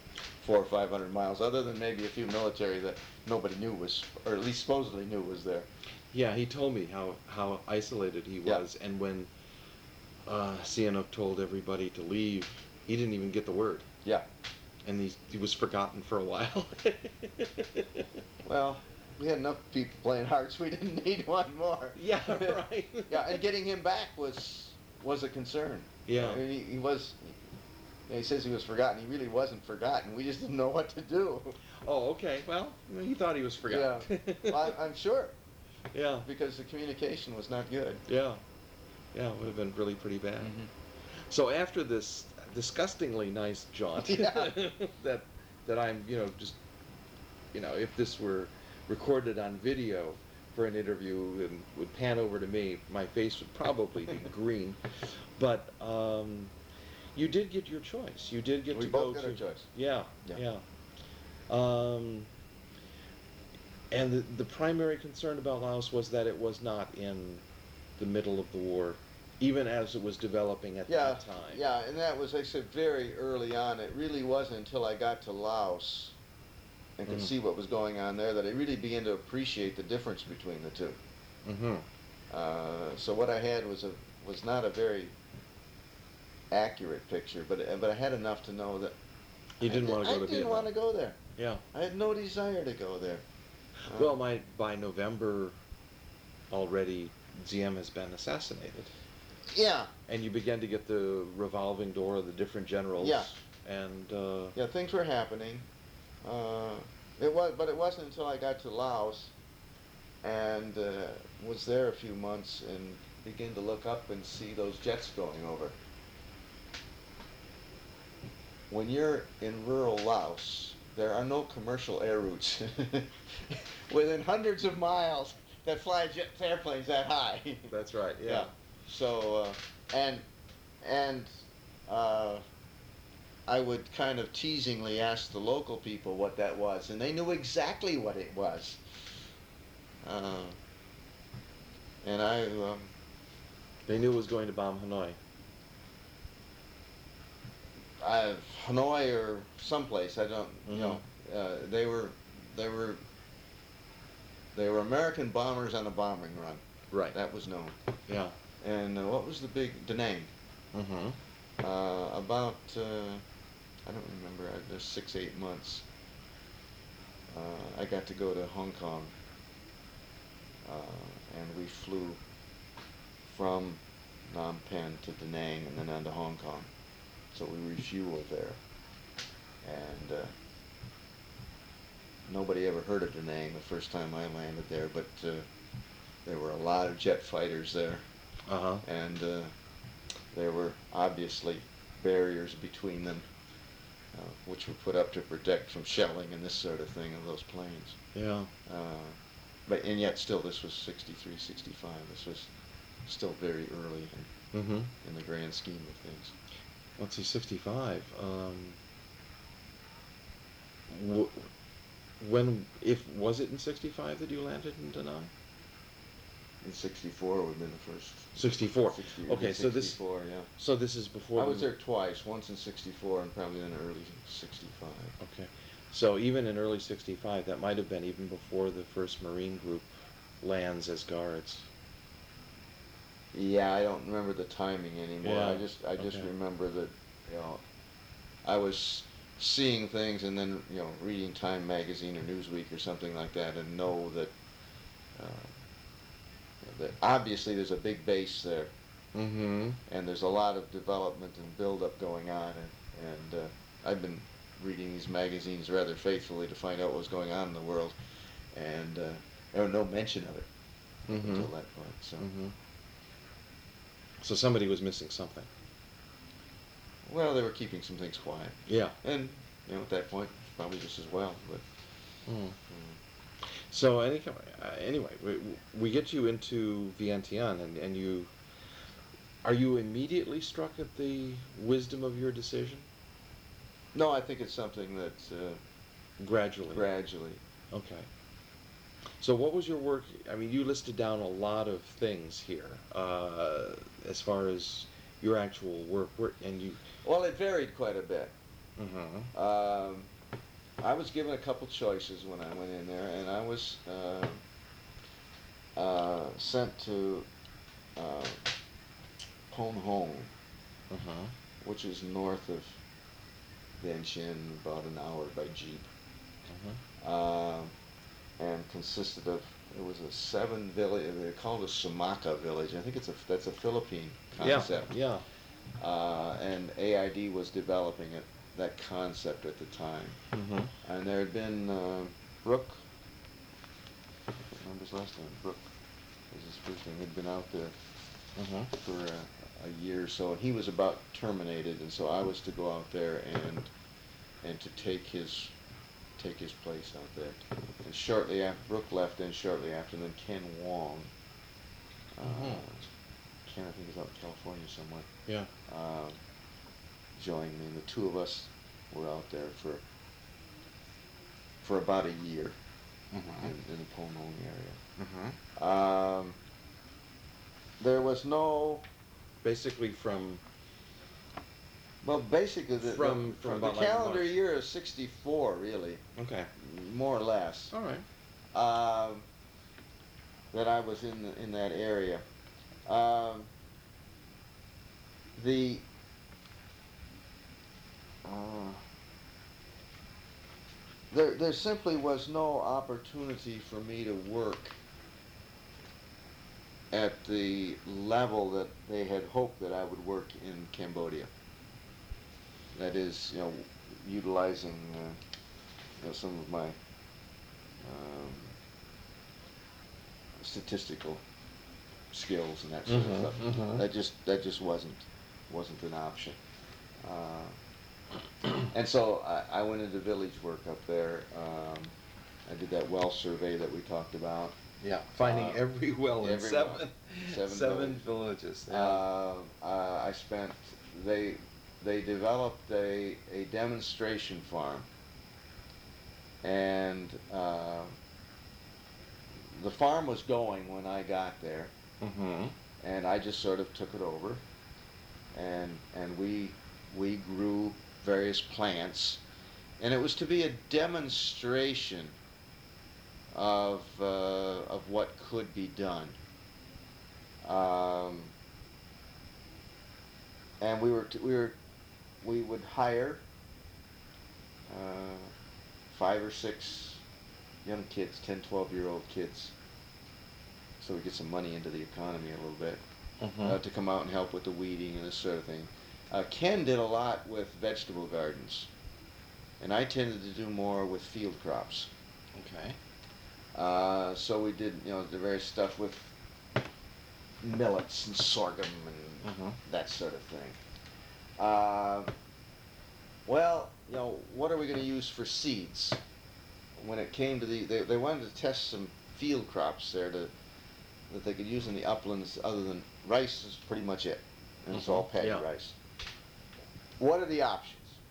four or five hundred miles, other than maybe a few military that nobody knew was, or at least supposedly knew was there. Yeah, he told me how, how isolated he Yeah. was, and when uh, Sihanouk told everybody to leave, he didn't even get the word, Yeah. and he, he was forgotten for a while. Well, we had enough people playing hearts. We didn't need one more. Yeah, right. Yeah, and getting him back was was a concern. Yeah. I mean, he, he was. He says he was forgotten. He really wasn't forgotten. We just didn't know what to do. Oh, okay. Well, he thought he was forgotten. Yeah. Well, I, I'm sure, Yeah, because the communication was not good. yeah, yeah. It would have been really pretty bad. Mm-hmm. So after this disgustingly nice jaunt, Yeah. that that I'm, you know, just, you know, if this were recorded on video for an interview and would pan over to me, my face would probably be green. But um, you did get your choice. You did get We to both go got to our choice. Yeah, Yeah. yeah. Um, and the, the primary concern about Laos was that it was not in the middle of the war, even as it was developing at Yeah, that time. yeah, and that was, like I said, very early on. It really wasn't until I got to Laos and could Mhm. see what was going on there that I really began to appreciate the difference between the two. Mm-hmm. Uh, so what I had was a was not a very accurate picture, but but I had enough to know that You didn't I, want to go I to didn't Vietnam. want to go there. Yeah. I had no desire to go there. Uh, Well, my by November, already Diem has been assassinated, yeah, and you began to get the revolving door of the different generals. Yeah. And uh, yeah, things were happening. Uh, it was, but it wasn't until I got to Laos and uh, was there a few months and began to look up and see those jets going over. When you're in rural Laos, there are no commercial air routes within hundreds of miles that fly jet airplanes that high. that's right. Yeah. Yeah. So, uh, and and uh, I would kind of teasingly ask the local people what that was, and they knew exactly what it was. Uh, and I, um, They knew it was going to bomb Hanoi. I, Hanoi or someplace, I don't, you know, uh, they were, they were, they were American bombers on a bombing run. Right. That was known. Yeah. And uh, what was the big, Da Nang? Mm-hmm. Uh, about, uh, I don't remember, uh, there's six, eight months. Uh, I got to go to Hong Kong, uh, and we flew from Phnom Penh to Da Nang and then on to Hong Kong. So we refueled there. And uh, nobody ever heard of Da Nang the first time I landed there, but uh, there were a lot of jet fighters there. Uh-huh. And uh, there were obviously barriers between them, uh, which were put up to protect from shelling and this sort of thing of those planes. Yeah. Uh, but and yet still, this was sixty-three, sixty-five. This was still very early in, Mm-hmm. in the grand scheme of things. Let's see, sixty-five. Um, w- when, if, was it in sixty-five that you landed in Da Nang? In sixty-four would have been the first. sixty-four. sixty, Okay, so this, sixty-four, yeah. so this is before I was the- there twice, once in sixty-four and probably in early sixty-five. Okay. So even in early sixty-five, that might have been even before the first Marine group lands as guards. Yeah, I don't remember the timing anymore. Yeah, I just I just okay. remember that, you know, I was seeing things and then, you know, reading Time magazine or Newsweek or something like that and know that uh, that obviously there's a big base there Mm-hmm. and there's a lot of development and build-up going on, and, and uh, I've been reading these magazines rather faithfully to find out what was going on in the world, and uh, there was no mention of it Mm-hmm. until that point. So. Mm-hmm. So somebody was missing something. Well, they were keeping some things quiet. Yeah. And, you know, at that point, probably just as well. But Mm. mm, So any, uh, anyway, we, we get you into Vientiane, and, and you, are you immediately struck at the wisdom of your decision? no, I think it's something that uh, Gradually. gradually. Okay. So what was your work? I mean, you listed down a lot of things here, uh, as far as your actual work, work and you. Well, it varied quite a bit. Mm-hmm. Um, I was given a couple choices when I went in there, and I was uh, uh, sent to uh, Pon Hong, Uh-huh. which is north of Vientiane, about an hour by jeep, Uh-huh. uh, and consisted of, it was a seven village, they called it a Sumaka village. I think it's a that's a Philippine concept. Yeah. Uh, and A I D was developing it, that concept at the time. Yeah. Mm-hmm. And there had been uh, Brooke, I can't remember his last name, Brooke was his first name, he'd been out there Uh-huh. for a, a year or so, and he was about terminated, and so I was to go out there and and to take his take his place out there. And shortly after, Brooke left, and shortly after, and then Ken Wong, uh, Mhm. Ken I think is out in California somewhere, Yeah. um, joined me, and the two of us were out there for for about a year Mm-hmm. in, in the Pon Hong area. Mm-hmm. Um, there was no, Basically from well, basically the, From- the, from the about like calendar March. year is sixty-four, really, okay. more or less. All right. Um, that I was in the, in that area. Um, the uh, there there simply was no opportunity for me to work at the level that they had hoped that I would work in Cambodia. That is, you know, utilizing uh, you know, some of my um, statistical skills and that sort Mhm, of stuff. mhm. That just that just wasn't wasn't an option. Uh, and so I, I went into village work up there. Um, I did that well survey that we talked about. Yeah. Finding Uh, every well in every seven, well. Seven seven villages. Yeah. Uh, uh, I spent they they developed a, a demonstration farm, and uh, the farm was going when I got there, mm-hmm. and I just sort of took it over, and and we we grew various plants, and it was to be a demonstration of uh, of what could be done. Um, and we were t- we were we would hire uh, five or six young kids, ten, twelve year old kids, so we get some money into the economy a little bit, Mm-hmm. uh, to come out and help with the weeding and this sort of thing. Uh, Ken did a lot with vegetable gardens, and I tended to do more with field crops. Okay. Uh, so we did, you know, the various stuff with millets and sorghum and Mhm. that sort of thing. Uh, well, you know, what are we going to use for seeds? When it came to the, they, they wanted to test some field crops there to, that they could use in the uplands other than rice is pretty much it. And it's all Mhm. paddy Yeah. rice. What are the options?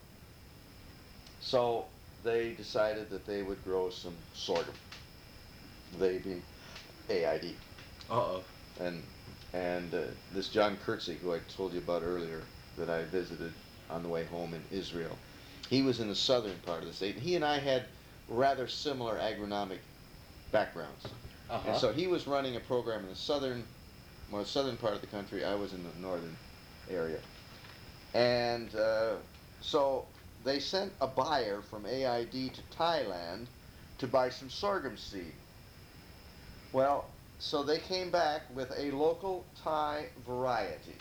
So they decided that they would grow some sorghum. They being A I D. Uh-oh. And and uh, this John Kurtzy, who I told you about earlier, that I visited on the way home in Israel, he was in the southern part of the state, and he and I had rather similar agronomic backgrounds. Uh-huh. And so he was running a program in the southern, more southern part of the country. I was in the northern area, and uh, so they sent a buyer from A I D to Thailand to buy some sorghum seed. Well, so they came back with a local Thai variety.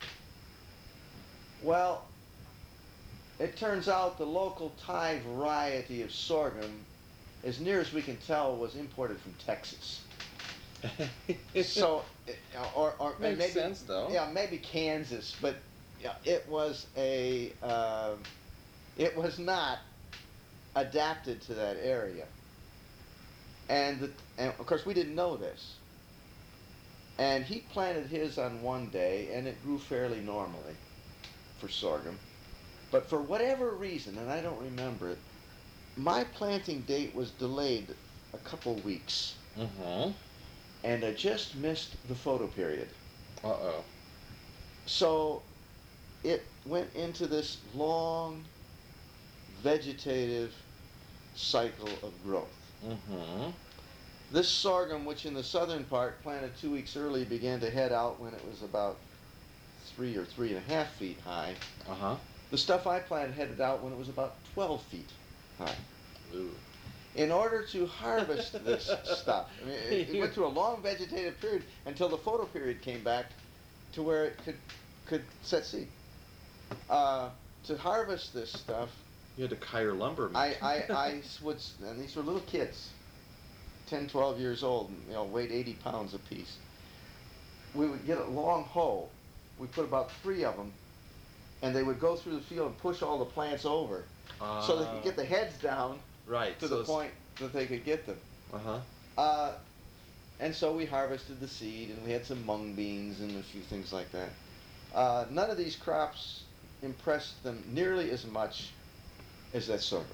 Well, it turns out the local Thai variety of sorghum, as near as we can tell, was imported from Texas. So, it- or, or and Makes maybe, sense, though. Yeah, maybe Kansas, but yeah, it was a, um it was not adapted to that area. And, the, and of course we didn't know this. And he planted his on one day, and it grew fairly normally for sorghum. But for whatever reason, and I don't remember it, my planting date was delayed a couple weeks, Mm-hmm. and I just missed the photo period. Uh-oh. So it went into this long vegetative cycle of growth. Mm-hmm. This sorghum, which in the southern part planted two weeks early, began to head out when it was about three or three and a half feet high. Uh-huh. The stuff I planted headed out when it was about twelve feet high. Ooh. In order to harvest this stuff, I mean, it, it went through a long vegetative period until the photo period came back to where it could could set seed. Uh, to harvest this stuff, You had to Kyer lumber. I, I, I would, and these were little kids, ten, twelve years old, and, you know, weighed eighty pounds apiece. We would get a long hoe. We put about three of them, and they would go through the field and push all the plants over, uh, so they could get the heads down right to so the it's- point that they could get them. Uh-huh. Uh, and so we harvested the seed, and we had some mung beans and a few things like that. Uh, none of these crops impressed them nearly as much as that sorghum,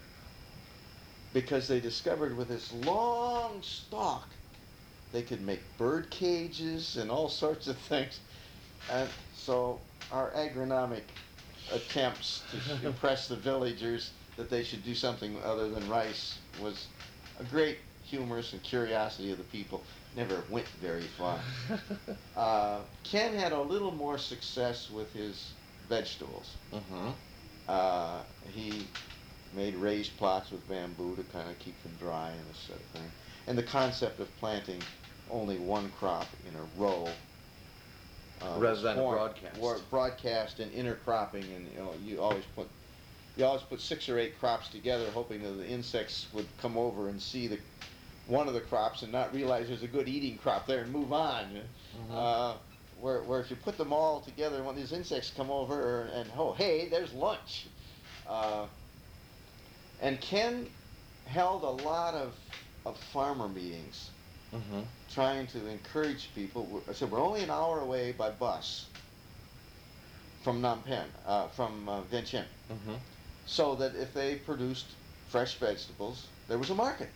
because they discovered with this long stalk they could make bird cages and all sorts of things. And so our agronomic attempts to impress the villagers that they should do something other than rice was a great humorous and curiosity of the people. Never went very far. Uh, Ken had a little more success with his vegetables. Mm-hmm. Uh, he made raised plots with bamboo to kind of keep them dry and this sort of thing. And the concept of planting only one crop in a row, uh, Rather was than a formed- broadcast. war- broadcast and intercropping, and you know, you always put you always put six or eight crops together, hoping that the insects would come over and see the one of the crops and not realize there's a good eating crop there and move on. Mhm. Uh, where, where if you put them all together, when these insects come over and, oh, hey, there's lunch. Uh, and Ken held a lot of, of farmer meetings Mm-hmm. trying to encourage people. I said, we're only an hour away by bus from Phnom Penh, uh, from uh, Vientiane, Mm-hmm. so that if they produced fresh vegetables, there was a market.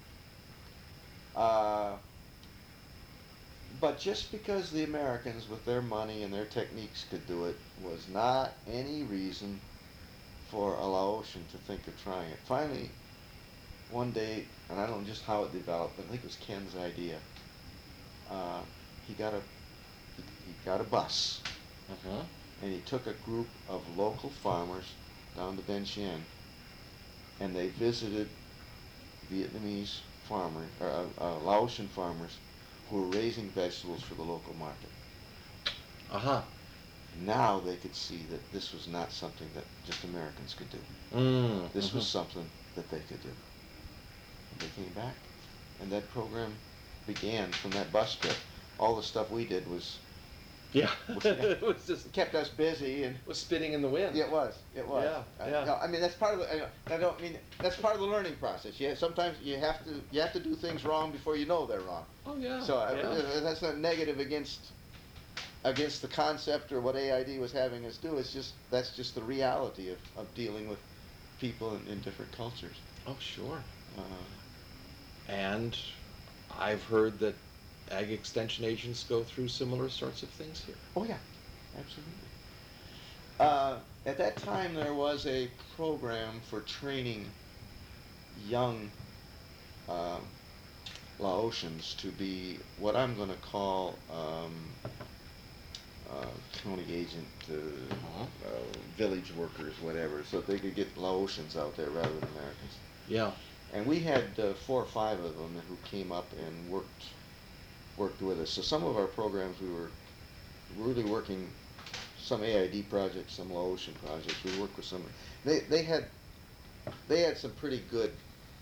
Uh, but just because the Americans, with their money and their techniques, could do it, was not any reason for a Laotian to think of trying it. Finally, one day, and I don't know just how it developed, but I think it was Ken's idea. Uh, he got a he, he got a bus, Mm-hmm. and he took a group of local farmers down to Vientiane, and they visited Vietnamese farmers, or uh, uh, Laotian farmers, who were raising vegetables for the local market. Uh-huh. Now they could see that this was not something that just Americans could do. Mm. This was Mhm. something that they could do. And they came back, and that program began from that bus trip. All the stuff we did was Yeah. It was just kept us busy, and was spitting in the wind. yeah, it was. It was. Yeah, Uh, yeah. no, I mean, that's part of the. I, I don't mean that's part of the learning process. Yeah, sometimes you have to you have to do things wrong before you know they're wrong. Oh yeah. So uh, yeah. uh, that's not negative against against the concept or what A I D was having us do. It's just that's just the reality of, of dealing with people in, in different cultures. Oh sure. Uh, And I've heard that ag extension agents go through similar sorts of things here. oh yeah, absolutely. Uh, at that time, there was a program for training young uh, Laotians to be what I'm going to call um, uh, county agent, uh, Uh-huh. uh, village workers, whatever, so that they could get Laotians out there rather than Americans. Yeah. And we had uh, four or five of them who came up and worked worked with us. So some of our programs we were really working, some A I D projects, some Laotian projects. We worked with some. They they had they had some pretty good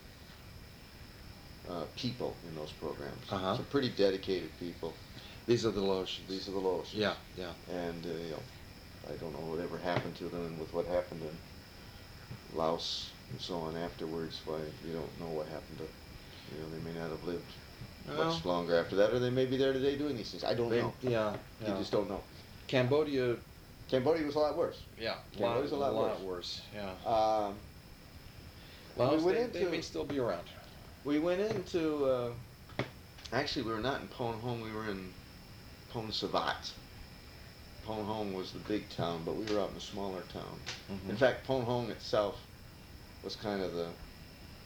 uh, people in those programs. Uh-huh. Some pretty dedicated people. These are the Laotians. These are the Laotians. Yeah, yeah. And uh, you know, I don't know whatever happened to them, and with what happened in Laos and so on afterwards, why you don't know what happened to. You know, they may not have lived Well, much longer after that, or they may be there today doing these things. I don't they- know. Yeah, You yeah. just don't know. Cambodia. Cambodia was a lot worse. Yeah. Cambodia's a lot worse. worse. Yeah. Um, Laos, we went they, into they may still be around. we went into. Uh, actually, we were not in Pon Hong. We were in Pon Savat. Pon Hong was the big town, but we were out in a smaller town. Mhm. In fact, Pon Hong itself was kind of the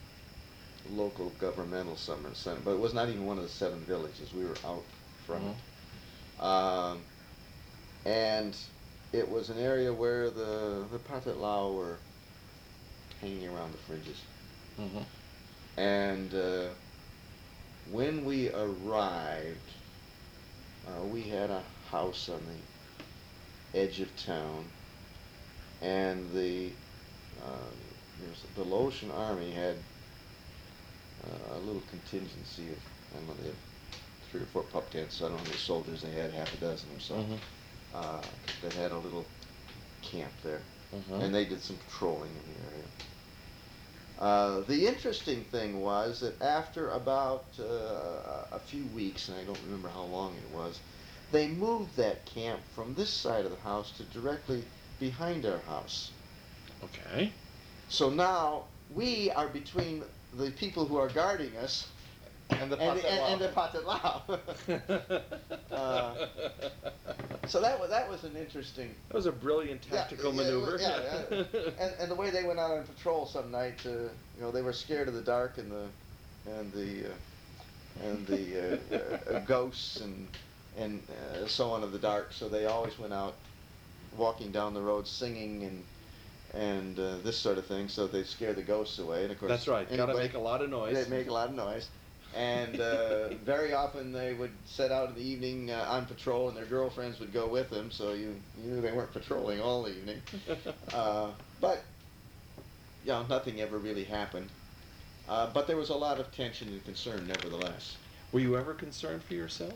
local governmental summer center, but it was not even one of the seven villages. We were out front. Mhm. Um, and it was an area where the, the Pathet Lao were hanging around the fringes. Mhm. And uh, when we arrived, uh, we had a house on the edge of town, and the uh, there's, the Laotian army had uh, a little contingency of, I don't know, they had three or four pup tents, so I don't know how many soldiers they had, half a dozen or so, Mhm. uh, that had a little camp there, Mhm. and they did some patrolling in the area. Uh, the interesting thing was that after about uh, a few weeks, and I don't remember how long it was, they moved that camp from this side of the house to directly behind our house. Okay. So now we are between the people who are guarding us And the and, the, Pathet and, and the Lao. Pathet Lao. uh, so that was that was an interesting. That was a brilliant tactical yeah, yeah, it maneuver. was- yeah, yeah. and, and the way they went out on patrol some night, uh, you know, they were scared of the dark and the and the uh, and the uh, uh, ghosts and and uh, so on of the dark. So they always went out walking down the road singing and and uh, this sort of thing, so they scare the ghosts away. And of course, That's right. Got to anybody- make a lot of noise. They make a lot of noise. And uh, very often they would set out in the evening uh, on patrol, and their girlfriends would go with them, so you, you knew they weren't patrolling all evening. Uh, but, you know, nothing ever really happened. Uh, but there was a lot of tension and concern, nevertheless. Were you ever concerned for yourself?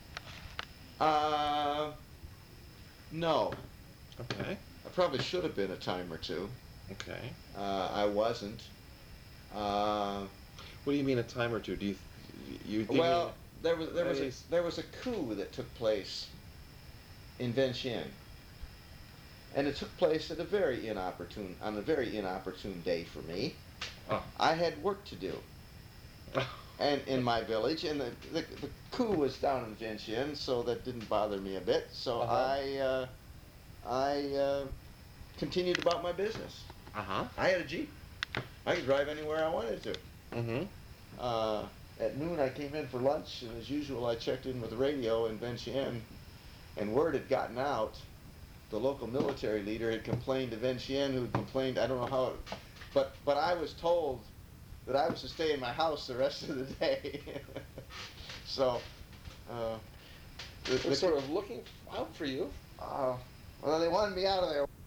Uh, no. Okay. I probably should have been a time or two. Okay. Uh, I wasn't. Uh, What do you mean a time or two? Do you you think Well, there was there was a, Nice. there was a coup that took place in Vientiane, and it took place at a very inopportune on a very inopportune day for me. Oh. I had work to do, and in my village, and the, the the coup was down in Vientiane, so that didn't bother me a bit. So Uh-huh. I uh, I uh, continued about my business. Uh-huh. I had a Jeep. I could drive anywhere I wanted to. Mm-hmm. Uh, at noon, I came in for lunch, and as usual, I checked in with the radio in Vientiane, and word had gotten out. The local military leader had complained to Vientiane, who had complained, I don't know how, it, but but I was told that I was to stay in my house the rest of the day. so, uh, the, They're the, sort of looking out for you. uh, well, they wanted me out of there.